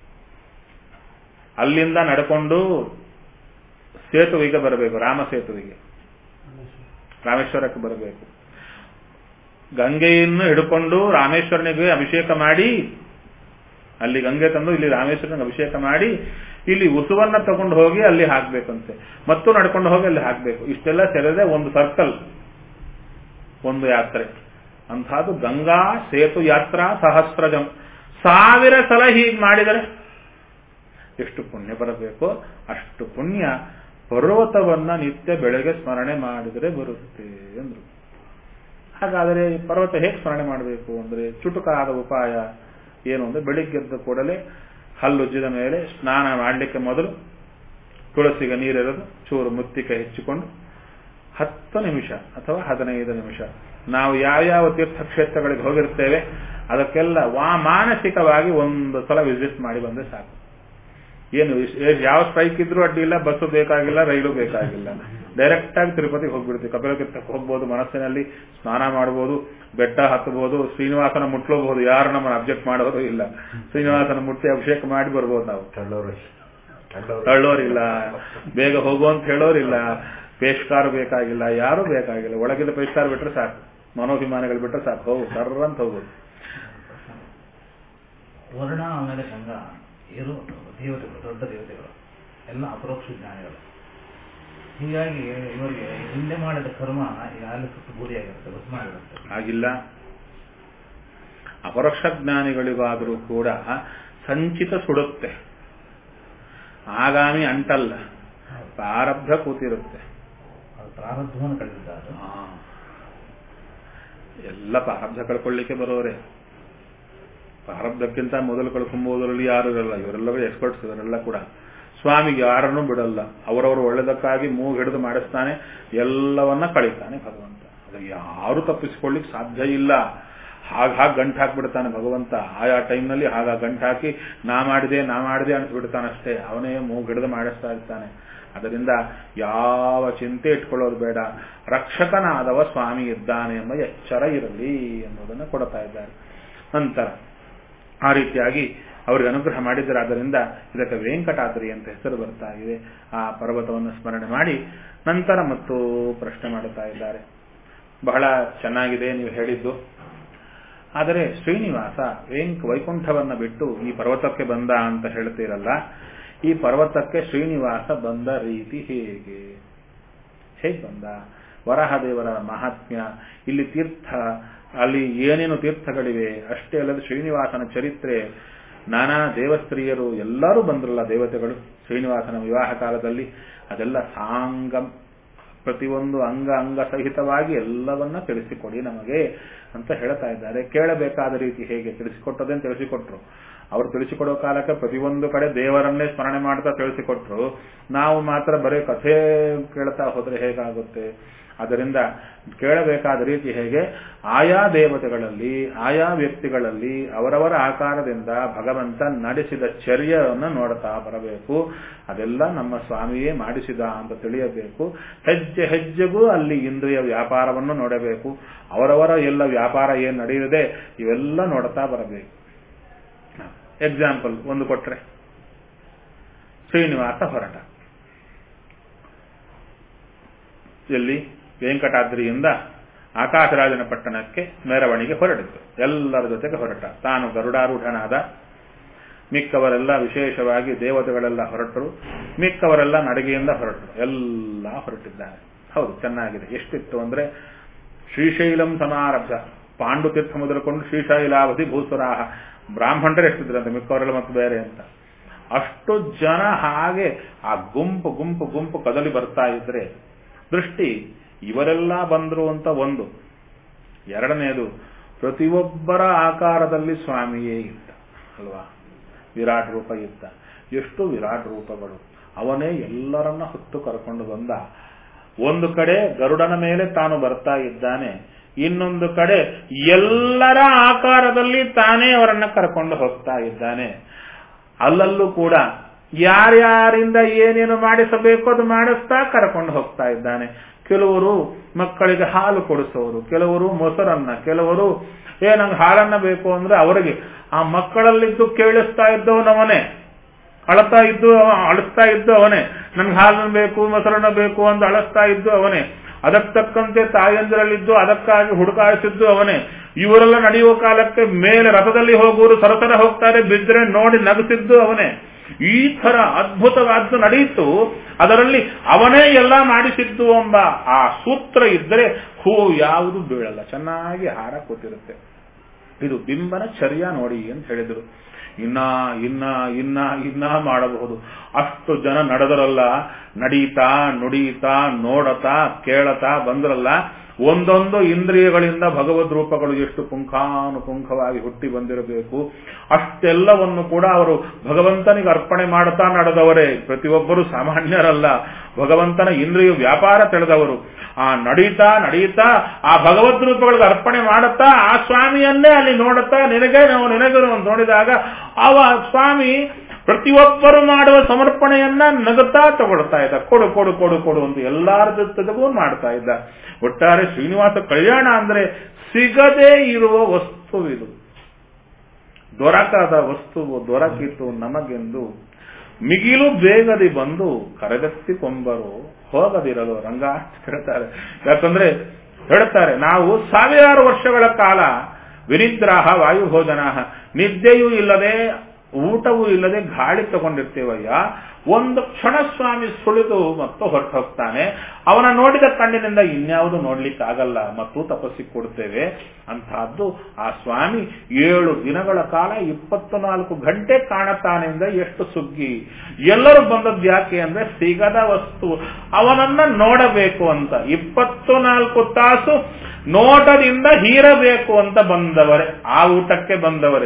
ಅಲ್ಲಿಂದ ನಡ್ಕೊಂಡು ಸೇತುವೆಗೆ ಬರಬೇಕು, ರಾಮ ಸೇತುವೆಗೆ, ರಾಮೇಶ್ವರಕ್ಕೆ ಬರಬೇಕು. ಗಂಗೆಯನ್ನು ಹಿಡ್ಕೊಂಡು ರಾಮೇಶ್ವರನಿಗೆ ಅಭಿಷೇಕ ಮಾಡಿ, ಅಲ್ಲಿ ಗಂಗೆ ತಂದು ಇಲ್ಲಿ ರಾಮೇಶ್ವರನಿಗೆ ಅಭಿಷೇಕ ಮಾಡಿ, ಇಲ್ಲಿ ಉಸುವನ್ನ ತಗೊಂಡು ಹೋಗಿ ಅಲ್ಲಿ ಹಾಕ್ಬೇಕಂತೆ, ಮತ್ತು ನಡ್ಕೊಂಡು ಹೋಗಿ ಅಲ್ಲಿ ಹಾಕ್ಬೇಕು. ಇಷ್ಟೆಲ್ಲ ಸೇರಿದ್ರೆ ಒಂದು ಸರ್ಕಲ್, ಒಂದು ಯಾತ್ರೆ. ಅಂಥದ್ದು ಗಂಗಾ ಸೇತು ಯಾತ್ರಾ ಸಹಸ್ರಜಂ. 1000 ಸಲ ಹೀಗೆ ಮಾಡಿದರೆ ಎಷ್ಟು ಪುಣ್ಯ ಬರಬೇಕೋ ಅಷ್ಟು ಪುಣ್ಯ ಪರ್ವತವನ್ನ ನಿತ್ಯ ಬೆಳಗ್ಗೆ ಸ್ಮರಣೆ ಮಾಡಿದರೆ ಬರುತ್ತೆ ಅಂದ್ರು. ಹಾಗಾದರೆ ಪರ್ವತ ಹೇಗೆ ಸ್ಮರಣೆ ಮಾಡಬೇಕು ಅಂದ್ರೆ ಚುಟುಕಾದ ಉಪಾಯ ಏನು ಅಂದ್ರೆ, ಬೆಳಿಗ್ಗೆದ್ದ ಕೂಡಲೇ ಹಲ್ಲುಜ್ಜಿದ ಮೇಲೆ ಸ್ನಾನ ಮಾಡಲಿಕ್ಕೆ ಮೊದಲು ತುಳಸಿಗೆ ನೀರೆರೆದು ಚೂರು ಮುತ್ತಿಗೆ ಹೆಚ್ಚಿಕೊಂಡು 10 ನಿಮಿಷ ಅಥವಾ 15 ನಿಮಿಷ ನಾವು ಯಾವ್ಯಾವ ತೀರ್ಥಕ್ಷೇತ್ರಗಳಿಗೆ ಹೋಗಿರ್ತೇವೆ ಅದಕ್ಕೆಲ್ಲ ಮಾನಸಿಕವಾಗಿ ಒಂದು ಸಲ ವಿಸಿಟ್ ಮಾಡಿ ಬಂದ್ರೆ ಸಾಕು. ಏನು ಯಾವ ಸ್ಟ್ರೈಕ್ ಇದ್ರೂ ಅಡ್ಡಿಲ್ಲ, ಬಸ್ಸು ಬೇಕಾಗಿಲ್ಲ, ರೈಲು ಬೇಕಾಗಿಲ್ಲ, ಡೈರೆಕ್ಟ್ ಆಗಿ ತಿರುಪತಿಗೆ ಹೋಗ್ಬಿಡ್ತೀವಿ. ಕಪಿಲತೀರ್ಥಕ್ಕೆ ಹೋಗ್ಬೋದು, ಮನಸ್ಸಿನಲ್ಲಿ ಸ್ನಾನ ಮಾಡಬಹುದು, ಬೆಟ್ಟ ಹತ್ತಬಹುದು, ಶ್ರೀನಿವಾಸನ ಮುಟ್ಲಬಹುದು, ಯಾರು ನಮ್ಮನ್ನು ಅಬ್ಜೆಕ್ಟ್ ಮಾಡೋದು ಇಲ್ಲ. ಶ್ರೀನಿವಾಸನ ಮುಟ್ಟಿ ಅಭಿಷೇಕ ಮಾಡಿ ಬರ್ಬೋದು. ನಾವು ತಳ್ಳೋರಿಲ್ಲ, ಬೇಗ ಹೋಗು ಅಂತ ಹೇಳೋರಿಲ್ಲ, ಪೇಷ್ಕಾರ ಬೇಕಾಗಿಲ್ಲ, ಯಾರು ಬೇಕಾಗಿಲ್ಲ. ಒಳಗಿದ ಪೇಷ್ಕಾರ ಬಿಟ್ರೆ ಸಾಕು, ಮನೋಭಿಮಾನಿಗಳು ಬಿಟ್ರೆ ಸಾಕು, ಹೋಗು ಸರ್ರಂತ ಹೋಗೋದು. ವರ್ಣ ಆಮೇಲೆ ಗಂಗಾ ಇರು ದೇವತೆಗಳು, ದೊಡ್ಡ ದೇವತೆಗಳು ಎಲ್ಲ ಅಪರೋಕ್ಷ ಜ್ಞಾನಿಗಳು. ಹೀಗಾಗಿ ಇವರಿಗೆ ಹಿಂದೆ ಮಾಡಿದ ಕರ್ಮ ಅಲ್ಲಿ ಸುಟ್ಟು ಬೂದಿಯಾಗಿರುತ್ತೆ, ಭಸ್ಮ ಆಗಿರುತ್ತೆ. ಆಗಿಲ್ಲ, ಅಪರೋಕ್ಷ ಜ್ಞಾನಿಗಳಿಗಾದರೂ ಕೂಡ ಸಂಚಿತ ಸುಡುತ್ತೆ, ಆಗಾಮಿ ಅಂಟಲ್ಲ, ಪ್ರಾರಬ್ಧ ಕೂತಿರುತ್ತೆ. ಪ್ರಾರಬ್ಧವನ್ನು ಕಳೆದಿದ್ದಾರೆ. ಎಲ್ಲ ಪ್ರಾರಬ್ಧ ಕಳ್ಕೊಳ್ಳಿಕ್ಕೆ ಬರೋರೆ. ಪ್ರಾರಬ್ಧಕ್ಕಿಂತ ಮೊದಲು ಕಳ್ಕೊಂಬೋದರಲ್ಲಿ ಯಾರು ಇರಲ್ಲ. ಇವರೆಲ್ಲವೇ ಎಕ್ಸ್ಪರ್ಟ್ಸ್, ಇವರೆಲ್ಲ ಕೂಡ ಸ್ವಾಮಿಗೆ ಯಾರನ್ನೂ ಬಿಡಲ್ಲ. ಅವರವರು ಒಳ್ಳೆದಕ್ಕಾಗಿ ಮೂಗು ಹಿಡಿದು ಮಾಡಿಸ್ತಾನೆ, ಎಲ್ಲವನ್ನ ಕಳೀತಾನೆ ಭಗವಂತ. ಅದು ಯಾರು ತಪ್ಪಿಸಿಕೊಳ್ಳಿಕ್ಕೆ ಸಾಧ್ಯ ಇಲ್ಲ. ಹಾಗಾಗಿ ಗಂಟು ಹಾಕಿಬಿಡ್ತಾನೆ ಭಗವಂತ. ಆಯಾ ಟೈಮ್ನಲ್ಲಿ ಹಾಗ ಗಂಟು ಹಾಕಿ ನಾ ಮಾಡಿದೆ ಅನಿಸ್ಬಿಡ್ತಾನಷ್ಟೇ. ಅವನೇ ಮೂಗು ಹಿಡಿದು ಮಾಡಿಸ್ತಾ ಇರ್ತಾನೆ. ಅದರಿಂದ ಯಾವ ಚಿಂತೆ ಇಟ್ಕೊಳ್ಳೋದು ಬೇಡ. ರಕ್ಷಕನಾದವ ಸ್ವಾಮಿ ಇದ್ದಾನೆ ಎಂಬ ಎಚ್ಚರ ಇರಲಿ ಎಂಬುದನ್ನು ಕೊಡ್ತಾ ಇದ್ದಾರೆ. ನಂತರ ಆ ರೀತಿಯಾಗಿ ಅವರಿಗೆ ಅನುಗ್ರಹ ಮಾಡಿದ್ದಾರೆ. ಆದ್ದರಿಂದ ಇದಕ್ಕೆ ವೆಂಕಟಾದ್ರಿ ಅಂತ ಹೆಸರು ಬರ್ತಾ ಇದೆ. ಆ ಪರ್ವತವನ್ನು ಸ್ಮರಣೆ ಮಾಡಿ ನಂತರ ಮತ್ತು ಪ್ರಶ್ನೆ ಮಾಡುತ್ತಾ ಇದ್ದಾರೆ. ಬಹಳ ಚೆನ್ನಾಗಿದೆ ನೀವು ಹೇಳಿದ್ದು. ಆದರೆ ಶ್ರೀನಿವಾಸ ವೈಕುಂಠವನ್ನ ಬಿಟ್ಟು ಈ ಪರ್ವತಕ್ಕೆ ಬಂದ ಅಂತ ಹೇಳ್ತೀರಲ್ಲ, ಈ ಪರ್ವತಕ್ಕೆ ಶ್ರೀನಿವಾಸ ಬಂದ ರೀತಿ ಹೇಗೆ ಬಂದ? ವರಾಹದೇವರ ಮಹಾತ್ಮ್ಯ, ಇಲ್ಲಿ ತೀರ್ಥ, ಅಲ್ಲಿ ಏನೇನು ತೀರ್ಥಗಳಿವೆ ಅಷ್ಟೇ ಅಲ್ಲದೆ ಶ್ರೀನಿವಾಸನ ಚರಿತ್ರೆ, ನಾನಾ ದೇವಸ್ತ್ರೀಯರು ಎಲ್ಲರೂ ಬಂದ್ರಲ್ಲ ದೇವತೆಗಳು ಶ್ರೀನಿವಾಸನ ವಿವಾಹ ಕಾಲದಲ್ಲಿ. ಅದೆಲ್ಲ ಸಾಂಗಂ, ಪ್ರತಿಯೊಂದು ಅಂಗ ಸಹಿತವಾಗಿ ಎಲ್ಲವನ್ನ ತಿಳಿಸಿಕೊಡಿ ನಮಗೆ ಅಂತ ಹೇಳ್ತಾ ಇದ್ದಾರೆ. ಕೇಳಬೇಕಾದ ರೀತಿ ಹೇಗೆ ತಿಳಿಸಿಕೊಟ್ಟದೇನು ತಿಳಿಸಿಕೊಟ್ರು. ಅವರು ತಿಳಿಸಿಕೊಡೋ ಕಾಲಕ್ಕೆ ಪ್ರತಿಯೊಂದು ಕಡೆ ದೇವರನ್ನೇ ಸ್ಮರಣೆ ಮಾಡ್ತಾ ತಿಳಿಸಿಕೊಟ್ರು. ನಾವು ಮಾತ್ರ ಬರೀ ಕಥೆ ಕೇಳ್ತಾ ಹೋದ್ರೆ ಹೇಗಾಗುತ್ತೆ? ಅದರಿಂದ ಕೇಳಬೇಕಾದ ರೀತಿ ಹೇಗೆ, ಆಯಾ ದೇವತೆಗಳಲ್ಲಿ ಆಯಾ ವ್ಯಕ್ತಿಗಳಲ್ಲಿ ಅವರವರ ಆಕಾರದಿಂದ ಭಗವಂತ ನಡೆಸಿದ ಚರ್ಯವನ್ನು ನೋಡ್ತಾ ಬರಬೇಕು. ಅದೆಲ್ಲ ನಮ್ಮ ಸ್ವಾಮಿಯೇ ಮಾಡಿಸಿದ ಅಂತ ತಿಳಿಯಬೇಕು. ಹೆಜ್ಜೆ ಹೆಜ್ಜೆಗೂ ಅಲ್ಲಿ ಇಂದ್ರಿಯ ವ್ಯಾಪಾರವನ್ನು ನೋಡಬೇಕು. ಅವರವರ ಎಲ್ಲ ವ್ಯಾಪಾರ ಏನು ನಡೆಯದೆ ಇವೆಲ್ಲ ನೋಡ್ತಾ ಬರಬೇಕು. ಎಕ್ಸಾಂಪಲ್ ಒಂದು ಕೊಟ್ರೆ, ಶ್ರೀನಿವಾಸ ಹೊರಟ ಎಲ್ಲಿ? ವೆಂಕಟಾದ್ರಿಯಿಂದ ಆಕಾಶರಾಜನ ಪಟ್ಟಣಕ್ಕೆ ಮೆರವಣಿಗೆ ಹೊರಡಿತು. ಎಲ್ಲರ ಜೊತೆಗೆ ಹೊರಟ. ತಾನು ಗರುಡಾರೂಢನಾದ, ಮಿಕ್ಕವರೆಲ್ಲ ವಿಶೇಷವಾಗಿ ದೇವತೆಗಳೆಲ್ಲ ಹೊರಟರು, ಮಿಕ್ಕವರೆಲ್ಲ ನಡಿಗೆಯಿಂದ ಹೊರಟರು. ಎಲ್ಲ ಹೊರಟಿದ್ದಾರೆ. ಹೌದು, ಚೆನ್ನಾಗಿದೆ. ಎಷ್ಟಿತ್ತು ಅಂದ್ರೆ, ಶ್ರೀಶೈಲಂ ಸಮಾರಬ್ಧ, ಪಾಂಡುತೀರ್ಥ ಮೊದಲುಕೊಂಡು ಶ್ರೀಶೈಲಾವಧಿ ಭೂಸುರಾಹ, ಬ್ರಾಹ್ಮಣರೇ ಎಷ್ಟಿದ್ರಂತೆ, ಮಿಕ್ಕವರೆಲ್ಲ ಮತ್ತು ಬೇರೆ ಅಂತ. ಅಷ್ಟು ಜನ ಹಾಗೆ ಆ ಗುಂಪು ಗುಂಪು ಗುಂಪು ಕದಲಿ ಬರ್ತಾ ಇದ್ರೆ ದೃಷ್ಟಿ ಇವರೆಲ್ಲ ಬಂದ್ರು ಅಂತ ಒಂದು. ಎರಡನೆಯದು, ಪ್ರತಿಯೊಬ್ಬರ ಆಕಾರದಲ್ಲಿ ಸ್ವಾಮಿಯೇ ಇದ್ದ ಅಲ್ವಾ? ವಿರಾಟ್ ರೂಪ ಇದ್ದ. ಎಷ್ಟು ವಿರಾಟ್ ರೂಪಗಳು! ಅವನೇ ಎಲ್ಲರನ್ನ ಹೊತ್ತು ಕರ್ಕೊಂಡು ಬಂದ. ಒಂದು ಕಡೆ ಗರುಡನ ಮೇಲೆ ತಾನು ಬರ್ತಾ ಇದ್ದಾನೆ, ಇನ್ನೊಂದು ಕಡೆ ಎಲ್ಲರ ಆಕಾರದಲ್ಲಿ ತಾನೇ ಅವರನ್ನ ಕರ್ಕೊಂಡು ಹೋಗ್ತಾ ಇದ್ದಾನೆ. ಅಲ್ಲಲ್ಲೂ ಕೂಡ ಯಾರ್ಯಾರಿಂದ ಏನೇನು ಮಾಡಿಸಬೇಕು ಅದು ಮಾಡಿಸ್ತಾ ಕರ್ಕೊಂಡು ಹೋಗ್ತಾ ಇದ್ದಾನೆ. ಕೆಲವರು ಮಕ್ಕಳಿಗೆ ಹಾಲು ಕೊಡಿಸೋರು, ಕೆಲವರು ಮೊಸರನ್ನ, ಕೆಲವರು ನಂಗೆ ಹಾಲನ್ನ ಬೇಕು ಅಂದ್ರೆ ಅವರಿಗೆ ಆ ಮಕ್ಕಳಲ್ಲಿದ್ದು ಕೇಳಿಸ್ತಾ ಇದ್ದವನವನೇ, ಅಳಿಸ್ತಾ ಇದ್ದು ಅವನೇ, ನನ್ಗೆ ಹಾಲನ್ನ ಬೇಕು ಮೊಸರನ್ನ ಬೇಕು ಅಂತ ಅಳಿಸ್ತಾ ಇದ್ದು ಅವನೇ. ಅದಕ್ಕೆ ತಕ್ಕಂತೆ ತಾಯಂದಿರಲ್ಲಿದ್ದು ಅದಕ್ಕಾಗಿ ಹುಡುಕಾಯಿಸಿದ್ದು ಅವನೇ. ಇವರೆಲ್ಲ ನಡೆಯುವ ಕಾಲಕ್ಕೆ ಮೇಲೆ ರಥದಲ್ಲಿ ಹೋಗುವರು ಸರಸರ ಹೋಗ್ತಾರೆ, ಬಿದ್ದರೆ ನೋಡಿ ನಗಿಸಿದ್ದು ಅವನೇ. ಈ ತರ ಅದ್ಭುತವಾದ್ದು ನಡೆಯಿತು. ಅದರಲ್ಲಿ ಅವನೇ ಎಲ್ಲ ಮಾಡಿಸಿದ್ದು ಎಂಬ ಆ ಸೂತ್ರ ಇದ್ದರೆ ಹೂ ಯಾವುದು ಬೀಳಲ್ಲ, ಚೆನ್ನಾಗಿ ಹಾರ ಕೂತಿರುತ್ತೆ. ಇದು ಬಿಂಬನ ಚರ್ಯ ನೋಡಿ ಅಂತ ಹೇಳಿದರು. ಇನ್ನ ಮಾಡಬಹುದು. ಅಷ್ಟು ಜನ ನಡೆದರಲ್ಲ, ನಡೀತಾ ನುಡೀತಾ ನೋಡತಾ ಕೇಳತಾ ಬಂದ್ರಲ್ಲ. ಒಂದೊಂದು ಇಂದ್ರಿಯಗಳಿಂದ ಭಗವದ್ ರೂಪಗಳು ಎಷ್ಟು ಪುಂಖಾನುಪುಂಖವಾಗಿ ಹುಟ್ಟಿ ಬಂದಿರಬೇಕು. ಅಷ್ಟೆಲ್ಲವನ್ನು ಕೂಡ ಅವರು ಭಗವಂತನಿಗೆ ಅರ್ಪಣೆ ಮಾಡುತ್ತಾ ನಡೆದವರೇ. ಪ್ರತಿಯೊಬ್ಬರು ಸಾಮಾನ್ಯರಲ್ಲ, ಭಗವಂತನ ಇಂದ್ರಿಯ ವ್ಯಾಪಾರ ತಿಳಿದವರು. ಆ ನಡೀತಾ ಆ ಭಗವದ್ ರೂಪಗಳಿಗೆ ಅರ್ಪಣೆ ಮಾಡುತ್ತಾ ಆ ಸ್ವಾಮಿಯನ್ನೇ ಅಲ್ಲಿ ನೋಡುತ್ತಾ ನಿನಗೆ ನೋಡಿದಾಗ ಅವ ಸ್ವಾಮಿ ಪ್ರತಿಯೊಬ್ಬರು ಮಾಡುವ ಸಮರ್ಪಣೆಯನ್ನ ನಗುತ್ತಾ ತಗೊಳ್ತಾ ಇದ್ದ. ಕೊಡು ಕೊಡು ಕೊಡು ಕೊಡು ಅಂತ ಎಲ್ಲಾರ ಜೊತೆಗೂ ಮಾಡ್ತಾ ಇದ್ದ. ಒಟ್ಟಾರೆ ಶ್ರೀನಿವಾಸ ಕಲ್ಯಾಣ ಅಂದ್ರೆ ಸಿಗದೇ ಇರುವ ವಸ್ತುವಿದು. ದೊರಕದ ವಸ್ತುವು ದೊರಕಿತು ನಮಗೆಂದು ಮಿಗಿಲು ಬೇಗದಿ ಬಂದು ಕರೆದೆತ್ತಿಕೊಂಬರು ಹೋಗದಿರಲು ರಂಗ ಹೇಳ್ತಾರೆ. ಯಾಕಂದ್ರೆ ಹೇಳ್ತಾರೆ, ನಾವು ಸಾವಿರಾರು ವರ್ಷಗಳ ಕಾಲ ವಿನಿದ್ರಾಹ ವಾಯುಭೋಜನ, ನಿದ್ದೆಯೂ ಇಲ್ಲದೆ ಊಟವೂ ಇಲ್ಲದೆ ಗಾಳಿ ತಗೊಂಡಿರ್ತೇವಯ್ಯ. ಒಂದು ಕ್ಷಣ ಸ್ವಾಮಿ ಸುಳಿದು ಮತ್ತು ಹೊರಟು ಹೋಗ್ತಾನೆ. ಅವನ ನೋಡಿದ ಕಣ್ಣಿನಿಂದ ಇನ್ಯಾವುದು ನೋಡ್ಲಿಕ್ಕಾಗಲ್ಲ, ಮತ್ತು ತಪಸ್ಸಿಗೆ ಕೊಡ್ತೇವೆ. ಅಂತಹದ್ದು ಆ ಸ್ವಾಮಿ 7 ದಿನಗಳ ಕಾಲ 24 ಗಂಟೆ ಕಾಣತಾನೆಂದ್ರೆ ಎಷ್ಟು ಸುಗ್ಗಿ. ಎಲ್ಲರೂ ಬಂದದ್ದು ಯಾಕೆ ಅಂದ್ರೆ ಸಿಗದ ವಸ್ತು ಅವನನ್ನ ನೋಡಬೇಕು ಅಂತ. 24 ತಾಸು ನೋಟದಿಂದ ಹೀರಬೇಕು ಅಂತ ಬಂದವರೇ, ಆ ಊಟಕ್ಕೆ ಬಂದವರೇ.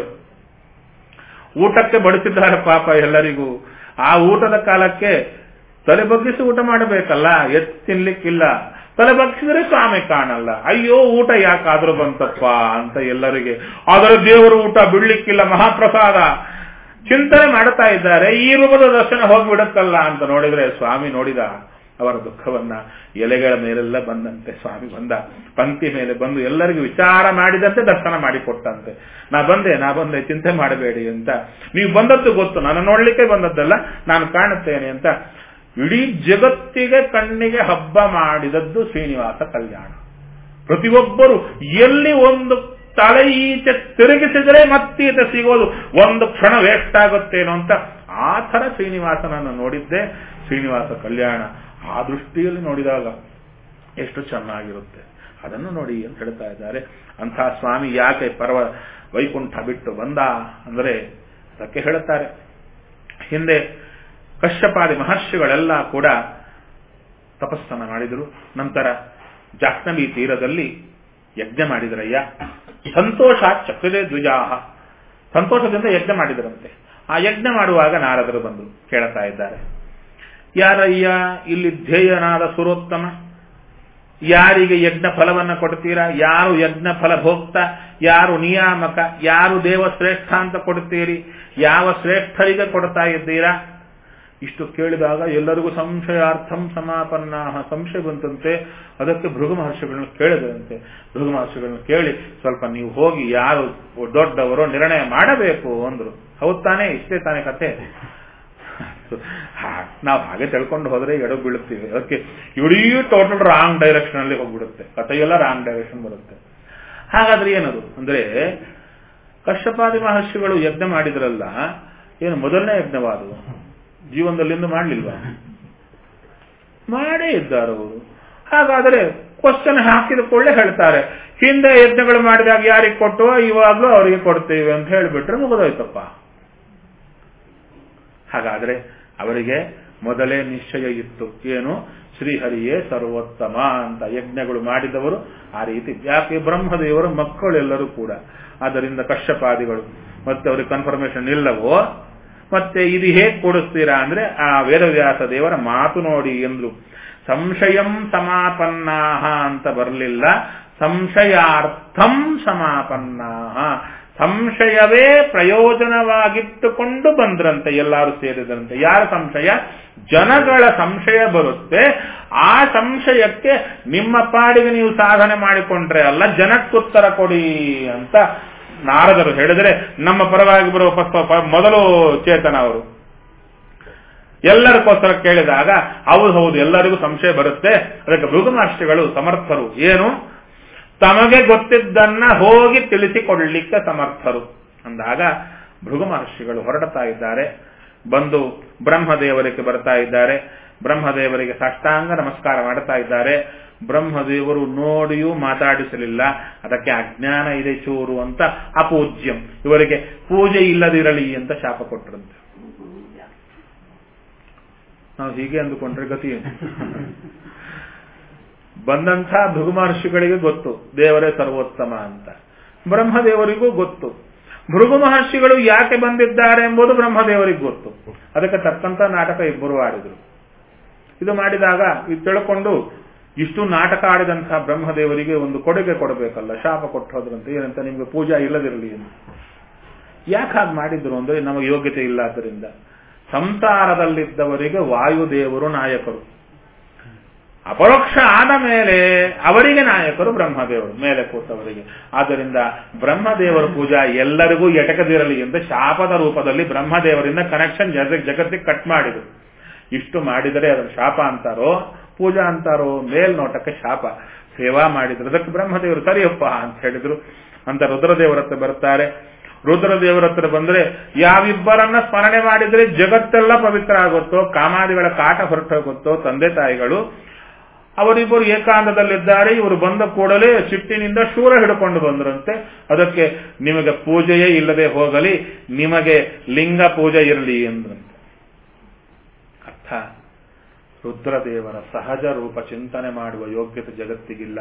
ಊಟಕ್ಕೆ ಬಡಿಸಿದ್ದಾರೆ ಪಾಪ ಎಲ್ಲರಿಗೂ. ಆ ಊಟದ ಕಾಲಕ್ಕೆ ತಲೆ ಬಗ್ಗಿಸಿ ಊಟ ಮಾಡಬೇಕಲ್ಲ, ಎತ್ತು ತಿನ್ಲಿಕ್ಕಿಲ್ಲ. ತಲೆ ಬಗ್ಗಿಸಿದ್ರೆ ಸ್ವಾಮಿ ಕಾಣಲ್ಲ. ಅಯ್ಯೋ ಊಟ ಯಾಕಾದ್ರೂ ಬಂತಪ್ಪ ಅಂತ ಎಲ್ಲರಿಗೆ. ಆದರೆ ದೇವರು ಊಟ ಬಿಡ್ಲಿಕ್ಕಿಲ್ಲ, ಮಹಾಪ್ರಸಾದ ಚಿಂತನೆ ಮಾಡ್ತಾ ಇದ್ದಾರೆ. ಈ ರೂಪದ ದರ್ಶನ ಹೋಗ್ಬಿಡತ್ತಲ್ಲ ಅಂತ ನೋಡಿದ್ರೆ ಸ್ವಾಮಿ ನೋಡಿದ ಅವರ ದುಃಖವನ್ನ. ಎಲೆಗಳ ಮೇಲೆಲ್ಲ ಬಂದಂತೆ ಸ್ವಾಮಿ ಬಂದ, ಪಂಕ್ತಿ ಮೇಲೆ ಬಂದು ಎಲ್ಲರಿಗೂ ವಿಚಾರ ಮಾಡಿದಂತೆ ದರ್ಶನ ಮಾಡಿಕೊಟ್ಟಂತೆ. ನಾ ಬಂದೆ ಚಿಂತೆ ಮಾಡಬೇಡಿ ಅಂತ. ನೀವು ಬಂದದ್ದು ಗೊತ್ತು, ನಾನು ನೋಡ್ಲಿಕ್ಕೆ ಬಂದದ್ದಲ್ಲ, ನಾನು ಕಾಣುತ್ತೇನೆ ಅಂತ ಇಡೀ ಜಗತ್ತಿಗೆ ಕಣ್ಣಿಗೆ ಹಬ್ಬ ಮಾಡಿದದ್ದು ಶ್ರೀನಿವಾಸ ಕಲ್ಯಾಣ. ಪ್ರತಿಯೊಬ್ಬರು ಎಲ್ಲಿ ಒಂದು ತಲೆ ಈಚೆ ತಿರುಗಿಸಿದರೆ ಮತ್ತೀಚೆ ಸಿಗೋದು, ಒಂದು ಕ್ಷಣ ವೇಸ್ಟ್ ಆಗುತ್ತೇನೋ ಅಂತ ಆ ಥರ ಶ್ರೀನಿವಾಸನನ್ನು ನೋಡಿದ್ದೆ ಶ್ರೀನಿವಾಸ ಕಲ್ಯಾಣ. ಆ ದೃಷ್ಟಿಯಲ್ಲಿ ನೋಡಿದಾಗ ಎಷ್ಟು ಚೆನ್ನಾಗಿರುತ್ತೆ ಅದನ್ನು ನೋಡಿ ಅಂತ ಹೇಳ್ತಾ ಇದ್ದಾರೆ. ಅಂತಹ ಸ್ವಾಮಿ ಯಾಕೆ ವೈಕುಂಠ ಬಿಟ್ಟು ಬಂದ ಅಂದ್ರೆ ಅದಕ್ಕೆ ಹೇಳುತ್ತಾರೆ. ಹಿಂದೆ ಕಶ್ಯಪಾದಿ ಮಹರ್ಷಿಗಳೆಲ್ಲ ಕೂಡ ತಪಸ್ಸನ್ನ ಮಾಡಿದರು. ನಂತರ ಜಾಹ್ನವಿ ತೀರದಲ್ಲಿ ಯಜ್ಞ ಮಾಡಿದರಯ್ಯ. ಸಂತೋಷ ಚಕ್ರದೇ ದ್ವಿಜಾಹ, ಸಂತೋಷದಿಂದ ಯಜ್ಞ ಮಾಡಿದರಂತೆ. ಆ ಯಜ್ಞ ಮಾಡುವಾಗ ನಾರದರು ಬಂದು ಕೇಳ್ತಾ ಇದ್ದಾರೆ, ಯಾರಯ್ಯ ಇಲ್ಲಿ ಧ್ಯೇಯನಾದ ಸುರೋತ್ತಮ, ಯಾರಿಗೆ ಯಜ್ಞ ಫಲವನ್ನ ಕೊಡ್ತೀರಾ? ಯಾರು ಯಜ್ಞ ಫಲ ಭೋಕ್ತ, ಯಾರು ನಿಯಾಮಕ, ಯಾರು ದೇವ ಶ್ರೇಷ್ಠ ಅಂತ ಕೊಡ್ತೀರಿ? ಯಾವ ಶ್ರೇಷ್ಠರಿಗೆ ಕೊಡ್ತಾ ಇದ್ದೀರಾ? ಇಷ್ಟು ಕೇಳಿದಾಗ ಎಲ್ಲರಿಗೂ ಸಂಶಯಾರ್ಥಂ ಸಮಾಪನ್ನ, ಸಂಶಯ ಬಂತಂತೆ. ಅದಕ್ಕೆ ಭೃಗು ಮಹರ್ಷಿಗಳನ್ನ ಕೇಳಿದಂತೆ. ಭೃಗು ಮಹರ್ಷಿಗಳನ್ನ ಕೇಳಿ ಸ್ವಲ್ಪ ನೀವು ಹೋಗಿ ಯಾರು ದೊಡ್ಡವರು ನಿರ್ಣಯ ಮಾಡಬೇಕು ಅಂದ್ರು. ಹೌದ್ ತಾನೇ, ಇಷ್ಟೇ ತಾನೇ ಕಥೆ. ನಾವು ಹಾಗೆ ತಿಳ್ಕೊಂಡು ಹೋದ್ರೆ ಎಡ ಬೀಳುತ್ತೀವಿ. ಅದಕ್ಕೆ ಇಡೀ ಟೋಟಲ್ ರಾಂಗ್ ಡೈರೆಕ್ಷನ್ ಅಲ್ಲಿ ಹೋಗ್ಬಿಡುತ್ತೆ, ಕಥೆಯೆಲ್ಲ ರಾಂಗ್ ಡೈರೆಕ್ಷನ್ ಬರುತ್ತೆ. ಹಾಗಾದ್ರೆ ಏನದು ಅಂದ್ರೆ, ಕಶ್ಯಪಾದಿ ಮಹರ್ಷಿಗಳು ಯಜ್ಞ ಮಾಡಿದ್ರಲ್ಲ, ಏನು ಮೊದಲನೇ ಯಜ್ಞವಾದವು ಜೀವನದಲ್ಲಿಂದ ಮಾಡಲಿಲ್ವಾ? ಮಾಡೇ ಇದ್ದಾರವರು. ಹಾಗಾದ್ರೆ ಕ್ವಶನ್ ಹಾಕಿದ ಕೂಡಲೇ ಹೇಳ್ತಾರೆ, ಹಿಂದೆ ಯಜ್ಞಗಳು ಮಾಡಿದಾಗ ಯಾರಿಗೆ ಕೊಟ್ಟು ಇವಾಗ್ಲೂ ಅವರಿಗೆ ಕೊಡ್ತೇವೆ ಅಂತ ಹೇಳಿಬಿಟ್ರೆ ಮುಗಿದೋಯ್ತಪ್ಪ. ಹಾಗಾದ್ರೆ ಅವರಿಗೆ ಮೊದಲೇ ನಿಶ್ಚಯ ಇತ್ತು, ಏನು ಶ್ರೀಹರಿಯೇ ಸರ್ವೋತ್ತಮ ಅಂತ. ಯಜ್ಞಗಳು ಮಾಡಿದವರು ಆ ರೀತಿ. ಯಾಕೆ ಬ್ರಹ್ಮದೇವರ ಮಕ್ಕಳೆಲ್ಲರೂ ಕೂಡ. ಆದ್ದರಿಂದ ಕಶ್ಯಪಾದಿಗಳು ಮತ್ತೆ ಅವರಿಗೆ ಕನ್ಫರ್ಮೇಶನ್ ಇಲ್ಲವೋ, ಮತ್ತೆ ಇದು ಹೇಗೆ ಕೊಡಿಸ್ತೀರಾ ಅಂದ್ರೆ ಆ ವೇದವ್ಯಾಸ ದೇವರ ಮಾತು ನೋಡಿ ಎಂದ್ರು. ಸಂಶಯಂ ಸಮಾಪನ್ನಾಹ ಅಂತ ಬರಲಿಲ್ಲ, ಸಂಶಯಾರ್ಥಂ ಸಮಾಪನ್ನ, ಸಂಶಯವೇ ಪ್ರಯೋಜನವಾಗಿಟ್ಟುಕೊಂಡು ಬಂದ್ರಂತೆ, ಎಲ್ಲರೂ ಸೇರಿದಂತೆ. ಯಾರ ಸಂಶಯ? ಜನಗಳ ಸಂಶಯ ಬರುತ್ತೆ. ಆ ಸಂಶಯಕ್ಕೆ ನಿಮ್ಮ ಪಾಡಿಗೆ ನೀವು ಸಾಧನೆ ಮಾಡಿಕೊಂಡ್ರೆ ಅಲ್ಲ, ಜನಕ್ಕುತ್ತರ ಕೊಡಿ ಅಂತ ನಾರದರು ಹೇಳಿದರೆ, ನಮ್ಮ ಪರವಾಗಿ ಬರುವ ಮೊದಲು ಚೇತನ ಅವರು ಎಲ್ಲರಿಗೋಸ್ಕರ ಕೇಳಿದಾಗ ಹೌದು ಎಲ್ಲರಿಗೂ ಸಂಶಯ ಬರುತ್ತೆ. ಅದಕ್ಕೆ ಭೃಗು ಮಹರ್ಷಿಗಳು ಸಮರ್ಥರು. ಏನು? ತಮಗೆ ಗೊತ್ತಿದ್ದನ್ನ ಹೋಗಿ ತಿಳಿಸಿಕೊಳ್ಳಲಿಕ್ಕೆ ಸಮರ್ಥರು ಅಂದಾಗ ಭೃಗು ಮಹರ್ಷಿಗಳು ಹೊರಡ್ತಾ ಇದ್ದಾರೆ. ಬಂದು ಬ್ರಹ್ಮದೇವರಿಗೆ ಬರ್ತಾ ಇದ್ದಾರೆ. ಬ್ರಹ್ಮದೇವರಿಗೆ ಸಾಷ್ಟಾಂಗ ನಮಸ್ಕಾರ ಮಾಡ್ತಾ ಇದ್ದಾರೆ. ಬ್ರಹ್ಮದೇವರು ನೋಡಿಯೂ ಮಾತಾಡಿಸಲಿಲ್ಲ. ಅದಕ್ಕೆ ಅಜ್ಞಾನ ಇದೆ ಚೂರು ಅಂತ ಅಪೂಜ್ಯಂ, ಇವರಿಗೆ ಪೂಜೆ ಇಲ್ಲದಿರಲಿ ಅಂತ ಶಾಪ ಕೊಟ್ಟರಂತೆ. ನಾವು ಹೀಗೆ ಅಂದುಕೊಂಡ್ರೆ ಗತಿ ಏನು? ಬಂದಂಥ ಭೃಗು ಮಹರ್ಷಿಗಳಿಗೆ ಗೊತ್ತು ದೇವರೇ ಸರ್ವೋತ್ತಮ ಅಂತ, ಬ್ರಹ್ಮದೇವರಿಗೂ ಗೊತ್ತು. ಭೃಗು ಮಹರ್ಷಿಗಳು ಯಾಕೆ ಬಂದಿದ್ದಾರೆ ಎಂಬುದು ಬ್ರಹ್ಮದೇವರಿಗೆ ಗೊತ್ತು. ಅದಕ್ಕೆ ತಕ್ಕಂತ ನಾಟಕ ಇಬ್ಬರು ಆಡಿದರು. ಇದು ಮಾಡಿದಾಗ ಇದು ತಿಳ್ಕೊಂಡು ಇಷ್ಟು ನಾಟಕ ಆಡಿದಂತಹ ಬ್ರಹ್ಮದೇವರಿಗೆ ಒಂದು ಕೊಡುಗೆ ಕೊಡಬೇಕಲ್ಲ, ಶಾಪ ಕೊಟ್ಟು ಹೋದ್ರಂತೆ. ಏನಂತ? ನಿಮ್ಗೆ ಪೂಜಾ ಇಲ್ಲದಿರಲಿ ಅಂತ. ಯಾಕೆ ಹಾಗೆ ಮಾಡಿದ್ರು ಅಂದ್ರೆ ನಮಗೆ ಯೋಗ್ಯತೆ ಇಲ್ಲ. ಆದ್ದರಿಂದ ಸಂಸಾರದಲ್ಲಿದ್ದವರಿಗೆ ವಾಯುದೇವರು ನಾಯಕರು, ಅಪರೋಕ್ಷ ಆದ ಮೇಲೆ ಅವರಿಗೆ ನಾಯಕರು ಬ್ರಹ್ಮದೇವರು, ಮೇಲೆ ಕೂತವರಿಗೆ. ಆದ್ದರಿಂದ ಬ್ರಹ್ಮದೇವರ ಪೂಜಾ ಎಲ್ಲರಿಗೂ ಎಟಕದಿರಲಿ ಎಂದು ಶಾಪದ ರೂಪದಲ್ಲಿ ಬ್ರಹ್ಮದೇವರಿಂದ ಕನೆಕ್ಷನ್ ಜಗತ್ತಿಗೆ ಕಟ್ ಮಾಡಿದರು. ಇಷ್ಟು ಮಾಡಿದರೆ ಅದರ ಶಾಪ ಅಂತಾರೋ ಪೂಜಾ ಅಂತಾರೋ, ಮೇಲ್ನೋಟಕ್ಕೆ ಶಾಪ. ಸೇವಾ ಮಾಡಿದ್ರು, ಅದಕ್ಕೆ ಬ್ರಹ್ಮದೇವರು ಸರಿಯಪ್ಪ ಅಂತ ಹೇಳಿದ್ರು. ಅಂತ ರುದ್ರದೇವರ ಹತ್ರ ಬರ್ತಾರೆ. ರುದ್ರದೇವರ ಹತ್ರ ಬಂದ್ರೆ ಯಾವಿಬ್ಬರನ್ನ ಸ್ಮರಣೆ ಮಾಡಿದ್ರೆ ಜಗತ್ತೆಲ್ಲ ಪವಿತ್ರ ಆಗುತ್ತೋ, ಕಾಮಾದಿಗಳ ಕಾಟ ಹೊರಟೋಗುತ್ತೋ, ತಂದೆ ತಾಯಿಗಳು ಅವರಿಬ್ಬರು ಏಕಾಂತದಲ್ಲಿದ್ದಾರೆ. ಇವರು ಬಂದ ಕೂಡಲೇ ಸಿಟ್ಟಿನಿಂದ ಶೂರ ಹಿಡ್ಕೊಂಡು ಬಂದ್ರಂತೆ. ಅದಕ್ಕೆ ನಿಮಗೆ ಪೂಜೆಯೇ ಇಲ್ಲದೆ ಹೋಗಲಿ, ನಿಮಗೆ ಲಿಂಗ ಪೂಜೆ ಇರಲಿ ಎಂದ್ರಂತೆ. ಅರ್ಥ, ರುದ್ರದೇವರ ಸಹಜ ರೂಪ ಚಿಂತನೆ ಮಾಡುವ ಯೋಗ್ಯತೆ ಜಗತ್ತಿಗಿಲ್ಲ,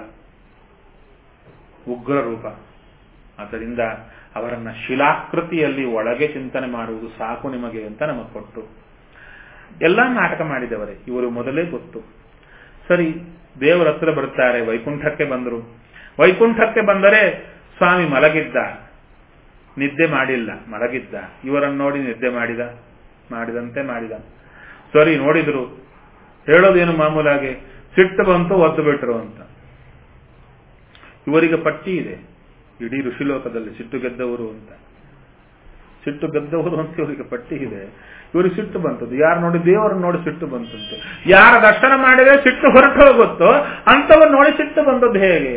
ಉಗ್ರ ರೂಪ. ಆದ್ದರಿಂದ ಅವರನ್ನ ಶಿಲಾಕೃತಿಯಲ್ಲಿ ಒಳಗೆ ಚಿಂತನೆ ಮಾಡುವುದು ಸಾಕು ನಿಮಗೆ ಅಂತ ನಮಗೆ ಕೊಟ್ಟು ಎಲ್ಲ ನಾಟಕ ಮಾಡಿದವರೇ. ಇವರು ಮೊದಲೇ ಗೊತ್ತು. ಸರಿ, ದೇವರ ಹತ್ರ ಬರ್ತಾರೆ. ವೈಕುಂಠಕ್ಕೆ ಬಂದರು. ವೈಕುಂಠಕ್ಕೆ ಬಂದರೆ ಸ್ವಾಮಿ ಮಲಗಿದ್ದ, ನಿದ್ದೆ ಮಾಡಿಲ್ಲ, ಮಲಗಿದ್ದ. ಇವರನ್ನು ನೋಡಿ ನಿದ್ದೆ ಮಾಡಿದಂತೆ ಮಾಡಿದ. ಸರಿ, ನೋಡಿದ್ರು. ಹೇಳೋದೇನು ಮಾಮೂಲಾಗಿ, ಸಿಟ್ಟು ಬಂತು, ಒದ್ದು ಬಿಟ್ರು ಅಂತ. ಇವರಿಗೆ ಪಟ್ಟಿ ಇದೆ ಇಡೀ ಋಷಿಲೋಕದಲ್ಲಿ, ಸಿಟ್ಟು ಗೆದ್ದವರು ಅಂತ. ಸಿಟ್ಟು ಗೆದ್ದವರು ಅಂತ ಇವರಿಗೆ ಪಟ್ಟಿ ಇದೆ. ಇವರಿಗೆ ಸಿಟ್ಟು ಬಂತದ್ದು ಯಾರು ನೋಡಿ? ದೇವರನ್ನು ನೋಡಿ ಸಿಟ್ಟು ಬಂತಂತೆ. ಯಾರ ದರ್ಶನ ಮಾಡಿದ್ರೆ ಸಿಟ್ಟು ಹೊರಟು ಹೋಗುತ್ತೋ ಅಂತವ್ರು ನೋಡಿ ಸಿಟ್ಟು ಬಂದದ್ದು ಹೇಗೆ?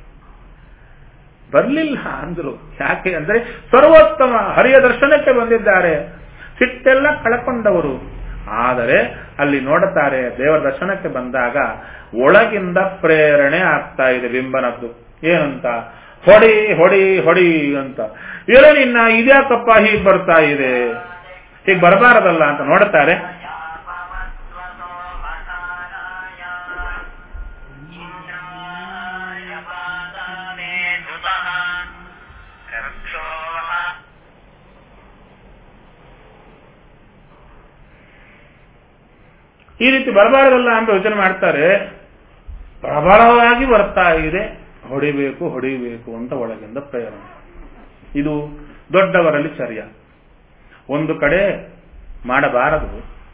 ಬರ್ಲಿಲ್ಲ ಅಂದ್ರು. ಯಾಕೆ ಅಂದ್ರೆ ಸರ್ವೋತ್ತಮ ಹರಿಯ ದರ್ಶನಕ್ಕೆ ಬಂದಿದ್ದಾರೆ, ಸಿಟ್ಟೆಲ್ಲ ಕಳಕೊಂಡವರು. ಆದರೆ ಅಲ್ಲಿ ನೋಡುತ್ತಾರೆ, ದೇವರ ದರ್ಶನಕ್ಕೆ ಬಂದಾಗ ಒಳಗಿಂದ ಪ್ರೇರಣೆ ಆಗ್ತಾ ಇದೆ ಬಿಂಬನದ್ದು. ಏನಂತ? ಹೊಡಿ ಹೊಡಿ ಹೊಡಿ ಅಂತ. ಇರೋ ನಿನ್ನ ಇದ್ಯಾಕಪ್ಪ ಹೀಗೆ ಬರ್ತಾ ಇದೆ, ಹೀಗೆ ಬರಬಾರದಲ್ಲ ಅಂತ ನೋಡುತ್ತಾರೆ. ಈ ರೀತಿ ಬರಬಾರದಲ್ಲ ಅಂತ ಯೋಚನೆ ಮಾಡ್ತಾರೆ. ಪ್ರಬಲವಾಗಿ ಬರ್ತಾ ಇದೆ, ಹೊಡಿಬೇಕು ಹೊಡಿಬೇಕು ಅಂತ ಒಳಗಿಂದ ಪ್ರೇರಣೆ. ಇದು ದೊಡ್ಡವರಲ್ಲಿ ಚರ್ಯ. ಒಂದು ಕಡೆ ಮಾಡಬಾರದು,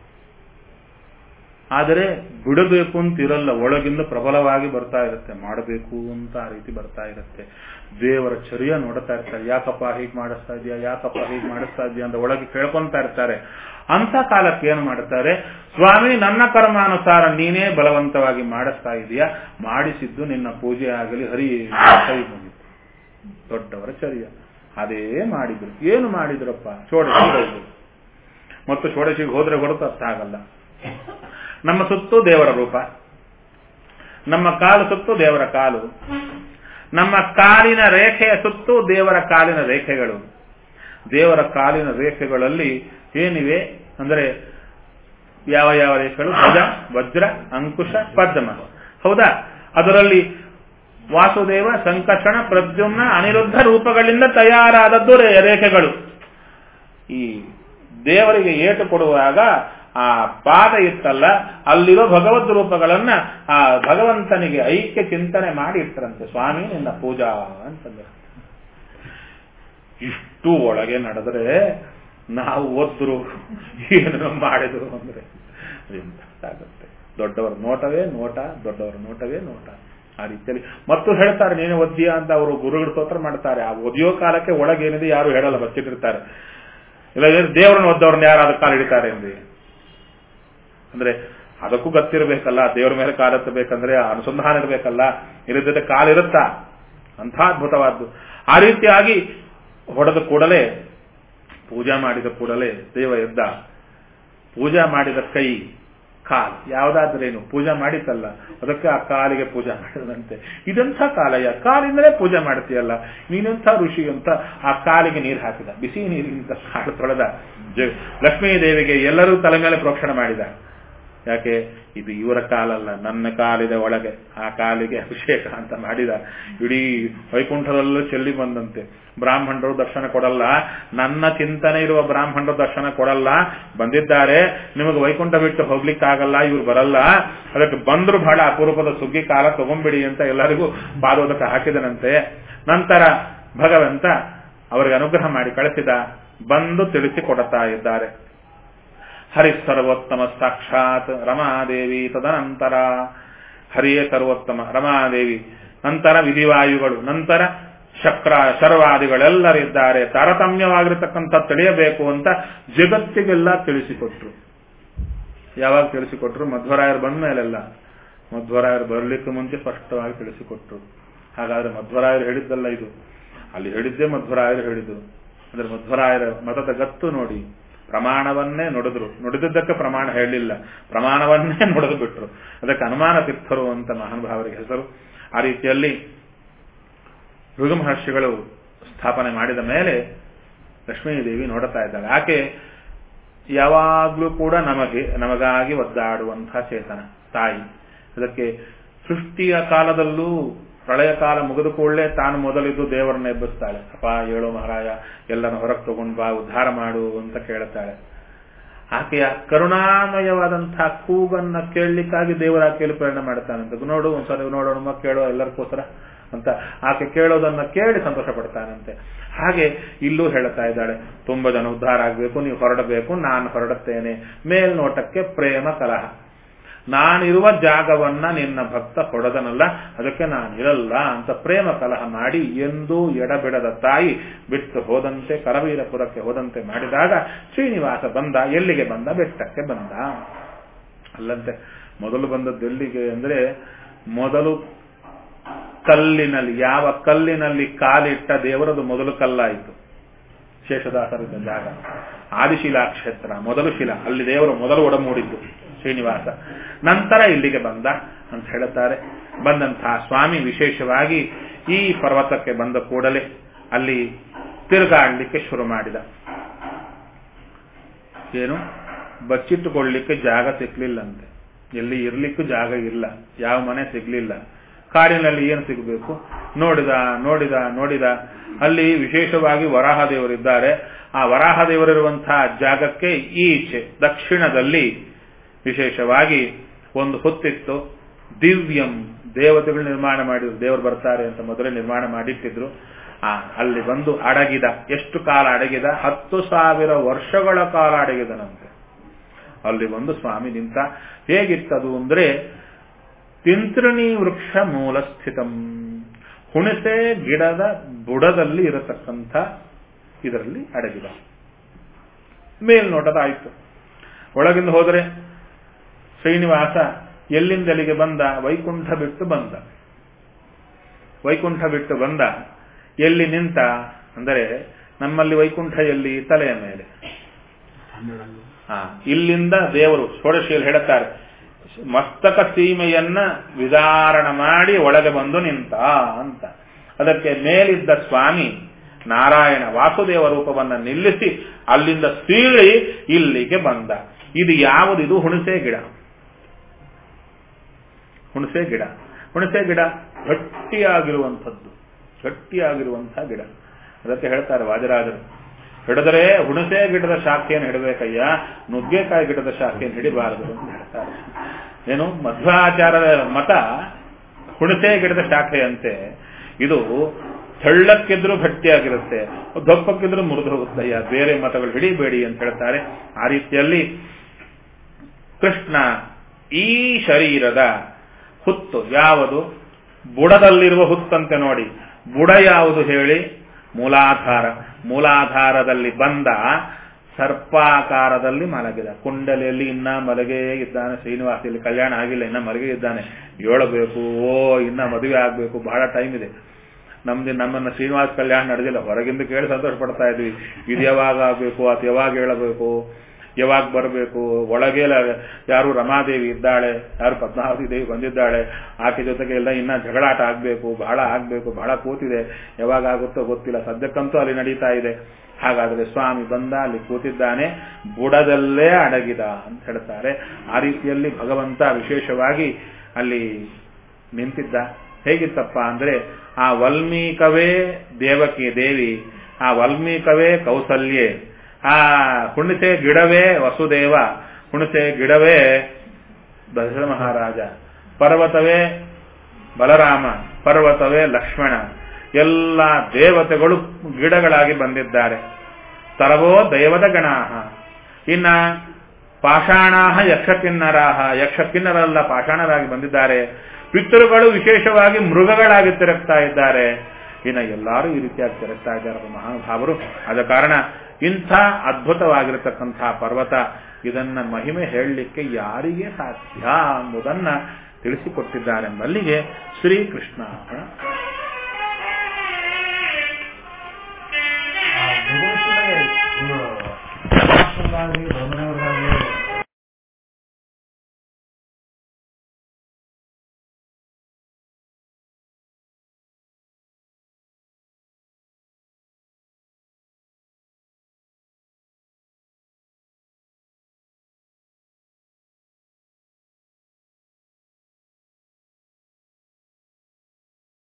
ಆದರೆ ಬಿಡಬೇಕು ಅಂತಿರಲ್ಲ, ಒಳಗಿಂದ ಪ್ರಬಲವಾಗಿ ಬರ್ತಾ ಇರುತ್ತೆ, ಮಾಡಬೇಕು ಅಂತ ಆ ರೀತಿ ಬರ್ತಾ ಇರುತ್ತೆ. ದೇವರ ಚರ್ಯ ನೋಡ್ತಾ ಇರ್ತಾರೆ. ಯಾಕಪ್ಪ ಹೀಗೆ ಮಾಡಿಸ್ತಾ ಇದೆಯಾ, ಯಾಕಪ್ಪ ಹೀಗೆ ಮಾಡಿಸ್ತಾ ಇದೆಯಾ ಅಂತ ಒಳಗೆ ಕೇಳ್ಕೊಂತಾ ಇರ್ತಾರೆ. ಅಂತ ಕಾಲಕ್ಕೆ ಏನು ಮಾಡ್ತಾರೆ? ಸ್ವಾಮಿ, ನನ್ನ ಕರ್ಮಾನುಸಾರ ನೀನೇ ಬಲವಂತವಾಗಿ ಮಾಡಿಸ್ತಾ ಇದೆಯಾ, ಮಾಡಿಸಿದ್ದು ನಿನ್ನ ಪೂಜೆ ಆಗಲಿ, ಹರಿ ಕೈ ಮುಗಿತು. ದೊಡ್ಡವರ ಚರ್ಯ ಅದೇ ಮಾಡಿದ್ರು. ಏನು ಮಾಡಿದ್ರಪ್ಪ? ಷೋಡಶಿಗೆ ಹೋದ್ರು. ಮತ್ತು ಷೋಡಶಿಗೆ ಹೋದ್ರೆ ಹೊರತು ಅರ್ಥ ಆಗಲ್ಲ. ನಮ್ಮ ಸುತ್ತು ದೇವರ ರೂಪ, ನಮ್ಮ ಕಾಲು ಸುತ್ತು ದೇವರ ಕಾಲು, ನಮ್ಮ ಕಾಲಿನ ರೇಖೆಯ ಸುತ್ತು ದೇವರ ಕಾಲಿನ ರೇಖೆಗಳು. ದೇವರ ಕಾಲಿನ ರೇಖೆಗಳಲ್ಲಿ ಏನಿವೆ ಅಂದರೆ ಯಾವ ಯಾವ ರೇಖೆಗಳು? ಧ್ವಜ, ವಜ್ರ, ಅಂಕುಶ, ಪದ್ಮ. ಹೌದಾ? ಅದರಲ್ಲಿ ವಾಸುದೇವ, ಸಂಕರ್ಷಣ, ಪ್ರದ್ಯುಮ್ನ, ಅನಿರುದ್ಧ ರೂಪಗಳಿಂದ ತಯಾರಾದದ್ದು ರೇಖೆಗಳು. ಈ ದೇವರಿಗೆ ಏಟು ಕೊಡುವಾಗ ಆ ಪಾದ ಇತ್ತಲ್ಲ ಅಲ್ಲಿರೋ ಭಗವದ್ ರೂಪಗಳನ್ನ ಆ ಭಗವಂತನಿಗೆ ಐಕ್ಯ ಚಿಂತನೆ ಮಾಡಿ ಇಟ್ಟರಂತೆ. ಸ್ವಾಮಿ ನಿನ್ನ ಪೂಜಾ ಅಂತಂದ್ರೆ ಇಷ್ಟು ಒಳಗೆ ನಡೆದ್ರೆ ನಾವು ಓದ್ರು ಏನು ಮಾಡಿದ್ರು ಅಂದ್ರೆ ಆಗುತ್ತೆ. ದೊಡ್ಡವರ ನೋಟವೇ ನೋಟ, ದೊಡ್ಡವರ ನೋಟವೇ ನೋಟ. ಆ ರೀತಿಯಲ್ಲಿ ಮತ್ತು ಹೇಳ್ತಾರೆ ನೀನು ಒದ್ದಿಯ ಅಂತ ಅವರು ಗುರುಗಳು ಸ್ತೋತ್ರ ಮಾಡ್ತಾರೆ. ಆ ಒದಿಯೋ ಕಾಲಕ್ಕೆ ಒಳಗೇನಿದೆ ಯಾರು ಹೇಳಲ್ಲ, ಬಚ್ಚಿಟ್ಟಿರ್ತಾರೆ. ಇಲ್ಲ ದೇವರನ್ನ ಒದ್ದವ್ರನ್ನ ಯಾರಾದ್ರೂ ಕಾಲು ಹಿಡಿತಾರೆ ಅಂದ್ರೆ ಅದಕ್ಕೂ ಗೊತ್ತಿರಬೇಕಲ್ಲ, ದೇವರ ಮೇಲೆ ಕಾಲೆತ್ತಬೇಕಂದ್ರೆ ಅನುಸಂಧಾನ ಇರಬೇಕಲ್ಲ, ಇಲ್ಲದ ಕಾಲಿರುತ್ತಾ ಅಂಥ ಅದ್ಭುತವಾದ್ದು. ಆ ರೀತಿಯಾಗಿ ಹೊಡೆದ ಕೂಡಲೇ, ಪೂಜಾ ಮಾಡಿದ ಕೂಡಲೇ ದೇವ ಎದ್ದ. ಪೂಜಾ ಮಾಡಿದ ಕೈ ಕಾಲು ಯಾವುದಾದ್ರೇನು ಪೂಜಾ ಮಾಡಿತ್ತಲ್ಲ ಅದಕ್ಕೆ ಆ ಕಾಲಿಗೆ ಪೂಜಾ ಮಾಡಿದಂತೆ. ಇದೆಂಥ ಕಾಲಯ್ಯ, ಕಾಲಿಂದಲೇ ಪೂಜೆ ಮಾಡ್ತೀಯಲ್ಲ ನೀನೆಂಥ ಋಷಿ ಅಂತ ಆ ಕಾಲಿಗೆ ನೀರು ಹಾಕಿದ. ಬಿಸಿ ನೀರಿಗಿಂತ ಕಾಲು ತೊಳೆದ. ಲಕ್ಷ್ಮೀ ದೇವಿಗೆ ಎಲ್ಲರೂ ತಲೆ ಮೇಲೆ ಪ್ರೋಕ್ಷಣೆ ಮಾಡಿದ. ಯಾಕೆ ಇದು ಇವರ ಕಾಲಲ್ಲ, ನನ್ನ ಕಾಲಿದೆ ಒಳಗೆ, ಆ ಕಾಲಿಗೆ ಅಭಿಷೇಕ ಅಂತ ಮಾಡಿದ. ಇಡೀ ವೈಕುಂಠದಲ್ಲೂ ಚೆಲ್ಲಿ ಬಂದಂತೆ. ಬ್ರಾಹ್ಮಣರು ದರ್ಶನ ಕೊಡಲ್ಲ, ನನ್ನ ಚಿಂತನೆ ಇರುವ ಬ್ರಾಹ್ಮಣರು ದರ್ಶನ ಕೊಡಲ್ಲ, ಬಂದಿದ್ದಾರೆ ನಿಮಗೆ ವೈಕುಂಠ ಬಿಟ್ಟು ಹೋಗ್ಲಿಕ್ಕಾಗಲ್ಲ, ಇವ್ರು ಬರಲ್ಲ, ಅದಕ್ಕೆ ಬಂದ್ರು ಬಹಳ ಅಪರೂಪದ ಸುಗ್ಗಿ ಕಾಲ ತಗೊಂಬಿಡಿ ಅಂತ ಎಲ್ಲರಿಗೂ ಪಾದೋದಕ ಹಾಕಿದನಂತೆ. ನಂತರ ಭಗವಂತ ಅವರಿಗೆ ಅನುಗ್ರಹ ಮಾಡಿ ಕಳಿಸಿದ. ಬಂದು ತಿಳಿಸಿಕೊಡುತ್ತಾ ಇದ್ದಾರೆ. ಹರಿ ಸರ್ವೋತ್ತಮ ಸಾಕ್ಷಾತ್ ರಮಾದೇವಿ, ತದನಂತರ ಹರಿಯೇ ಸರ್ವೋತ್ತಮ ರಮಾದೇವಿ, ನಂತರ ವಿಧಿವಾಯುಗಳು, ನಂತರ ಶರ್ವಾದಿಗಳೆಲ್ಲರಿದ್ದಾರೆ. ತಾರತಮ್ಯವಾಗಿರತಕ್ಕಂಥ ತಿಳಿಯಬೇಕು ಅಂತ ಜಗತ್ತಿಗೆಲ್ಲ ತಿಳಿಸಿಕೊಟ್ರು. ಯಾವಾಗ ತಿಳಿಸಿಕೊಟ್ರು? ಮಧ್ವರಾಯರು ಬಂದ ಮೇಲೆಲ್ಲ. ಮಧ್ವರಾಯರು ಬರಲಿಕ್ಕೆ ಮುಂಚೆ ಸ್ಪಷ್ಟವಾಗಿ ತಿಳಿಸಿಕೊಟ್ರು. ಹಾಗಾದ್ರೆ ಮಧ್ವರಾಯರು ಹೇಳಿದ್ದಲ್ಲ ಇದು, ಅಲ್ಲಿ ಹೇಳಿದ್ದೇ ಮಧ್ವರಾಯರು ಹೇಳಿದ್ದು. ಅಂದ್ರೆ ಮಧ್ವರಾಯರ ಮತದ ಗತ್ತು ನೋಡಿ, ಪ್ರಮಾಣವನ್ನೇ ನುಡಿದಿದ್ದಕ್ಕೆ ಪ್ರಮಾಣ ಹೇಳಲಿಲ್ಲ, ಪ್ರಮಾಣವನ್ನೇ ನುಡಿದು ಬಿಟ್ರು. ಅದಕ್ಕೆ ಅನುಮಾನ ತೀರ್ಥರು ಅಂತ ಮಹಾನುಭಾವರಿಗೆ ಹೆಸರು. ಆ ರೀತಿಯಲ್ಲಿ ಭೃಗು ಮಹರ್ಷಿಗಳು ಸ್ಥಾಪನೆ ಮಾಡಿದ ಮೇಲೆ ಲಕ್ಷ್ಮೀದೇವಿ ನೋಡುತ್ತಾ ಇದ್ದಾಳೆ. ಆಕೆ ಯಾವಾಗ್ಲೂ ಕೂಡ ನಮಗಾಗಿ ಒದ್ದಾಡುವಂತಹ ಚೇತನ ತಾಯಿ. ಅದಕ್ಕೆ ಸೃಷ್ಟಿಯ ಕಾಲದಲ್ಲೂ ಪ್ರಳಯ ಕಾಲ ಮುಗಿದು ಕೂಡಲೇ ತಾನು ಮೊದಲಿದ್ದು ದೇವರನ್ನ ಎಬ್ಬಿಸ್ತಾಳೆ. ಅಪ್ಪ ಹೇಳೋ ಮಹಾರಾಯ, ಎಲ್ಲರನ್ನ ಹೊರಗೆ ತಗೊಂಡು ಬಾ, ಉದ್ಧಾರ ಮಾಡು ಅಂತ ಕೇಳುತ್ತಾಳೆ. ಆಕೆಯ ಕರುಣಾಮಯವಾದಂತಹ ಕೂಗನ್ನ ಕೇಳಲಿಕ್ಕಾಗಿ ದೇವರ ಆಕೆಯಲ್ಲಿ ಪ್ರೇರಣೆ ಮಾಡ್ತಾನಂತ. ನೋಡು ಒಂದ್ಸಲ ನೋಡೋಣ, ಕೇಳೋ ಎಲ್ಲರಿಗೋಸ್ಕರ ಅಂತ ಆಕೆ ಕೇಳೋದನ್ನ ಕೇಳಿ ಸಂತೋಷ ಪಡ್ತಾನಂತೆ. ಹಾಗೆ ಇಲ್ಲೂ ಹೇಳ್ತಾ ಇದ್ದಾಳೆ, ತುಂಬಾ ಜನ ಉದ್ಧಾರ ಆಗ್ಬೇಕು, ನೀವು ಹೊರಡಬೇಕು, ನಾನು ಹೊರಡುತ್ತೇನೆ. ಮೇಲ್ನೋಟಕ್ಕೆ ಪ್ರೇಮ ಕಲಹ. ನಾನಿರುವ ಜಾಗವನ್ನ ನಿನ್ನ ಭಕ್ತ ಹೊಡೆದನಲ್ಲ, ಅದಕ್ಕೆ ನಾನಿರಲ್ಲ ಅಂತ ಪ್ರೇಮ ಕಲಹ ಮಾಡಿ ಎಂದೂ ಎಡಬಿಡದ ತಾಯಿ ಬಿಟ್ಟು ಹೋದಂತೆ, ಕರವೀರಪುರಕ್ಕೆ ಹೋದಂತೆ ಮಾಡಿದಾಗ ಶ್ರೀನಿವಾಸ ಬಂದ. ಎಲ್ಲಿಗೆ ಬಂದ? ಬೆಟ್ಟಕ್ಕೆ ಬಂದ. ಅಲ್ಲಂತೆ ಮೊದಲು ಬಂದದ್ದು ಎಲ್ಲಿಗೆ ಅಂದ್ರೆ, ಮೊದಲು ಕಲ್ಲಿನಲ್ಲಿ, ಯಾವ ಕಲ್ಲಿನಲ್ಲಿ ಕಾಲಿಟ್ಟ ದೇವರದು ಮೊದಲು ಕಲ್ಲಾಯಿತು. ಶೇಷದಾಸರಿದ್ದ ಜಾಗ ಆದಿಶಿಲಾ ಕ್ಷೇತ್ರ, ಮೊದಲು ಶಿಲಾ, ಅಲ್ಲಿ ದೇವರು ಮೊದಲು ಒಡಮೂಡಿದ್ದು ಶ್ರೀನಿವಾಸ. ನಂತರ ಇಲ್ಲಿಗೆ ಬಂದ ಅಂತ ಹೇಳುತ್ತಾರೆ. ಬಂದಂತಹ ಸ್ವಾಮಿ ವಿಶೇಷವಾಗಿ ಈ ಪರ್ವತಕ್ಕೆ ಬಂದ ಕೂಡಲೇ ಅಲ್ಲಿ ತಿರುಗಾಡಲಿಕ್ಕೆ ಶುರು ಮಾಡಿದ. ಏನು, ಬಚ್ಚಿಟ್ಟುಕೊಳ್ಳಲಿಕ್ಕೆ ಜಾಗ ಸಿಗ್ಲಿಲ್ಲಂತೆ, ಎಲ್ಲಿ ಇರ್ಲಿಕ್ಕೂ ಜಾಗ ಇಲ್ಲ, ಯಾವ ಮನೆ ಸಿಗ್ಲಿಲ್ಲ. ಕಾಡಿನಲ್ಲಿ ಏನು ಸಿಗಬೇಕು? ನೋಡಿದ ಅಲ್ಲಿ ವಿಶೇಷವಾಗಿ ವರಾಹದೇವರಿದ್ದಾರೆ. ಆ ವರಾಹದೇವರಿರುವಂತಹ ಜಾಗಕ್ಕೆ ಈಚೆ ದಕ್ಷಿಣದಲ್ಲಿ ವಿಶೇಷವಾಗಿ ಒಂದು ಹೊತ್ತಿತ್ತು. ದಿವ್ಯಂ, ದೇವತೆಗಳು ನಿರ್ಮಾಣ ಮಾಡಿದ್ರು, ದೇವರು ಬರ್ತಾರೆ ಅಂತ ಮೊದಲೇ ನಿರ್ಮಾಣ ಮಾಡಿಟ್ಟಿದ್ರು. ಅಲ್ಲಿ ಬಂದು ಅಡಗಿದ. ಎಷ್ಟು ಕಾಲ ಅಡಗಿದ? 10,000 ವರ್ಷಗಳ ಕಾಲ ಅಡಗಿದನಂತೆ. ಅಲ್ಲಿ ಬಂದು ಸ್ವಾಮಿ ನಿಂತ. ಹೇಗಿತ್ತದು ಅಂದ್ರೆ, ತಿಂತ್ರಿಣಿ ವೃಕ್ಷ ಮೂಲ ಸ್ಥಿತಂ, ಹುಣಸೆ ಗಿಡದ ಬುಡದಲ್ಲಿ ಇರತಕ್ಕಂಥ ಇದರಲ್ಲಿ ಅಡಗಿದ. ಮೇಲ್ನೋಟದಾಯಿತು. ಒಳಗಿಂದ ಹೋದರೆ ಶ್ರೀನಿವಾಸ ಎಲ್ಲಿಂದೆಲ್ಲಿಗೆ ಬಂದ? ವೈಕುಂಠ ಬಿಟ್ಟು ಬಂದ. ವೈಕುಂಠ ಬಿಟ್ಟು ಬಂದ. ಎಲ್ಲಿ ನಿಂತ ಅಂದರೆ, ನಮ್ಮಲ್ಲಿ ವೈಕುಂಠ ಎಲ್ಲಿ? ತಲೆಯ ಮೇಲೆ. ಇಲ್ಲಿಂದ ದೇವರು ಷೋಡಶಿಯಲ್ಲಿ ಹೇಳುತ್ತಾರೆ, ಮಸ್ತಕ ಸೀಮೆಯನ್ನ ವಿದಾರಣ ಮಾಡಿ ಒಳಗೆ ಬಂದು ನಿಂತ ಅಂತ. ಅದಕ್ಕೆ ಮೇಲಿದ್ದ ಸ್ವಾಮಿ ನಾರಾಯಣ ವಾಸುದೇವ ರೂಪವನ್ನ ನಿಲ್ಲಿಸಿ ಅಲ್ಲಿಂದ ಸೀಳಿ ಇಲ್ಲಿಗೆ ಬಂದ. ಇದು ಯಾವುದಿದು? ಹುಣಸೆ ಗಿಡ. ಹುಣಸೆ ಗಿಡ ಗಟ್ಟಿಯಾಗಿರುವಂಥದ್ದು, ಗಟ್ಟಿಯಾಗಿರುವಂತಹ ಗಿಡ. ಅದಕ್ಕೆ ಹೇಳ್ತಾರೆ ವಾಜರಾಜರು, ಹಿಡಿದರೆ ಹುಣಸೆ ಗಿಡದ ಶಾಖೆಯನ್ನು ಹಿಡಬೇಕಯ್ಯ, ನುಗ್ಗೆಕಾಯಿ ಗಿಡದ ಶಾಖೆಯನ್ನು ಹಿಡಿಬಾರದು ಅಂತ ಹೇಳ್ತಾರೆ. ಏನು ಮಧ್ವಾಚಾರ್ಯರ ಮತ ಹುಣಸೆ ಗಿಡದ ಶಾಖೆಯಂತೆ, ಇದು ತೆಳ್ಳಕ್ಕಿದ್ರೂ ಗಟ್ಟಿಯಾಗಿರುತ್ತೆ, ದಪ್ಪಕ್ಕಿದ್ರೂ ಮುರಿದು ಹೋಗುತ್ತಯ್ಯ, ಬೇರೆ ಮತಗಳು ಹಿಡಿಬೇಡಿ ಅಂತ ಹೇಳ್ತಾರೆ. ಆ ರೀತಿಯಲ್ಲಿ ಕೃಷ್ಣ ಈ ಶರೀರದ ಹುತ್ತು ಯಾವುದು? ಬುಡದಲ್ಲಿರುವ ಹುತ್ತಂತೆ ನೋಡಿ. ಬುಡ ಯಾವುದು ಹೇಳಿ? ಮೂಲಾಧಾರ. ಮೂಲಾಧಾರದಲ್ಲಿ ಬಂದ ಸರ್ಪಾಕಾರದಲ್ಲಿ ಮಲಗಿದ. ಕುಂಡಲಿಯಲ್ಲಿ ಇನ್ನ ಮಲಗೇ ಇದ್ದಾನೆ ಶ್ರೀನಿವಾಸ. ಇಲ್ಲಿ ಕಲ್ಯಾಣ ಆಗಿಲ್ಲ, ಇನ್ನ ಮಲಗೇ ಇದ್ದಾನೆ. ಏಳಬೇಕು, ಇನ್ನ ಮದುವೆ ಆಗ್ಬೇಕು, ಬಹಳ ಟೈಮ್ ಇದೆ. ನಮ್ಮನ್ನ ಶ್ರೀನಿವಾಸ ಕಲ್ಯಾಣ ನಡೆದಿಲ್ಲ, ಹೊರಗಿಂದ ಕೇಳಿ ಸಂತೋಷ ಪಡ್ತಾ ಇದ್ವಿ. ಇದು ಯಾವಾಗ ಆಗ್ಬೇಕು, ಅದು ಯಾವಾಗ ಹೇಳಬೇಕು, ಯಾವಾಗ ಬರಬೇಕು. ಒಳಗೆ ಯಾರು ರಮಾದೇವಿ ಇದ್ದಾಳೆ, ಯಾರು ಪದ್ಮಾವತಿ ದೇವಿ ಬಂದಿದ್ದಾಳೆ, ಆಕೆ ಜೊತೆಗೆ ಎಲ್ಲ ಇನ್ನ ಜಗಳಾಟ ಆಗ್ಬೇಕು, ಬಹಳ ಕೂತಿದೆ, ಯಾವಾಗ ಆಗುತ್ತೋ ಗೊತ್ತಿಲ್ಲ. ಸದ್ಯಕ್ಕಂತೂ ಅಲ್ಲಿ ನಡೀತಾ ಇದೆ. ಹಾಗಾದರೆ ಸ್ವಾಮಿ ಬಂದ, ಅಲ್ಲಿ ಕೂತಿದ್ದಾನೆ, ಬುಡದಲ್ಲೇ ಅಡಗಿದ ಅಂತ ಹೇಳ್ತಾರೆ. ಆ ರೀತಿಯಲ್ಲಿ ಭಗವಂತ ವಿಶೇಷವಾಗಿ ಅಲ್ಲಿ ನಿಂತಿದ್ದ. ಹೇಗಿತ್ತಪ್ಪ ಅಂದ್ರೆ, ಆ ವಾಲ್ಮೀಕವೇ ದೇವಕಿ ದೇವಿ, ಆ ವಾಲ್ಮೀಕವೇ ಕೌಸಲ್ಯೆ, ಆ ಹುಣಸೆ ಗಿಡವೇ ವಸುದೇವ, ಹುಣಸೆ ಗಿಡವೇ ದಶರಥ ಮಹಾರಾಜ, ಪರ್ವತವೇ ಬಲರಾಮ, ಪರ್ವತವೇ ಲಕ್ಷ್ಮಣ, ಎಲ್ಲ ದೇವತೆಗಳು ಗಿಡಗಳಾಗಿ ಬಂದಿದ್ದಾರೆ. ತರವೋ ದೈವದ ಗಣಾಹ. ಇನ್ನ ಪಾಷಾಣಾಹ ಯಕ್ಷಕಿನ್ನರಾಹ, ಯಕ್ಷಕಿನ್ನರೆಲ್ಲ ಪಾಷಾಣರಾಗಿ ಬಂದಿದ್ದಾರೆ. ಪಿತೃಗಳು ವಿಶೇಷವಾಗಿ ಮೃಗಗಳಾಗಿ ತಿರುಗ್ತಾ ಇದ್ದಾರೆ. ಇನ್ನು ಎಲ್ಲರೂ ಈ ರೀತಿಯಾಗಿ ತಿರುಗ್ತಾ ಇದ್ದಾರೆ ಮಹಾನುಭಾವರು. ಆದ ಕಾರಣ ಇಂಥ ಅದ್ಭುತವಾಗಿರತಕ್ಕಂಥ ಪರ್ವತ, ಇದನ್ನ ಮಹಿಮೆ ಹೇಳಲಿಕ್ಕೆ ಯಾರಿಗೆ ಸಾಧ್ಯ ಎಂಬುದನ್ನ ತಿಳಿಸಿಕೊಟ್ಟಿದ್ದಾರೆಂಬಲ್ಲಿಗೆ ಶ್ರೀಕೃಷ್ಣ. ಭಗವಂತನಿಗೆ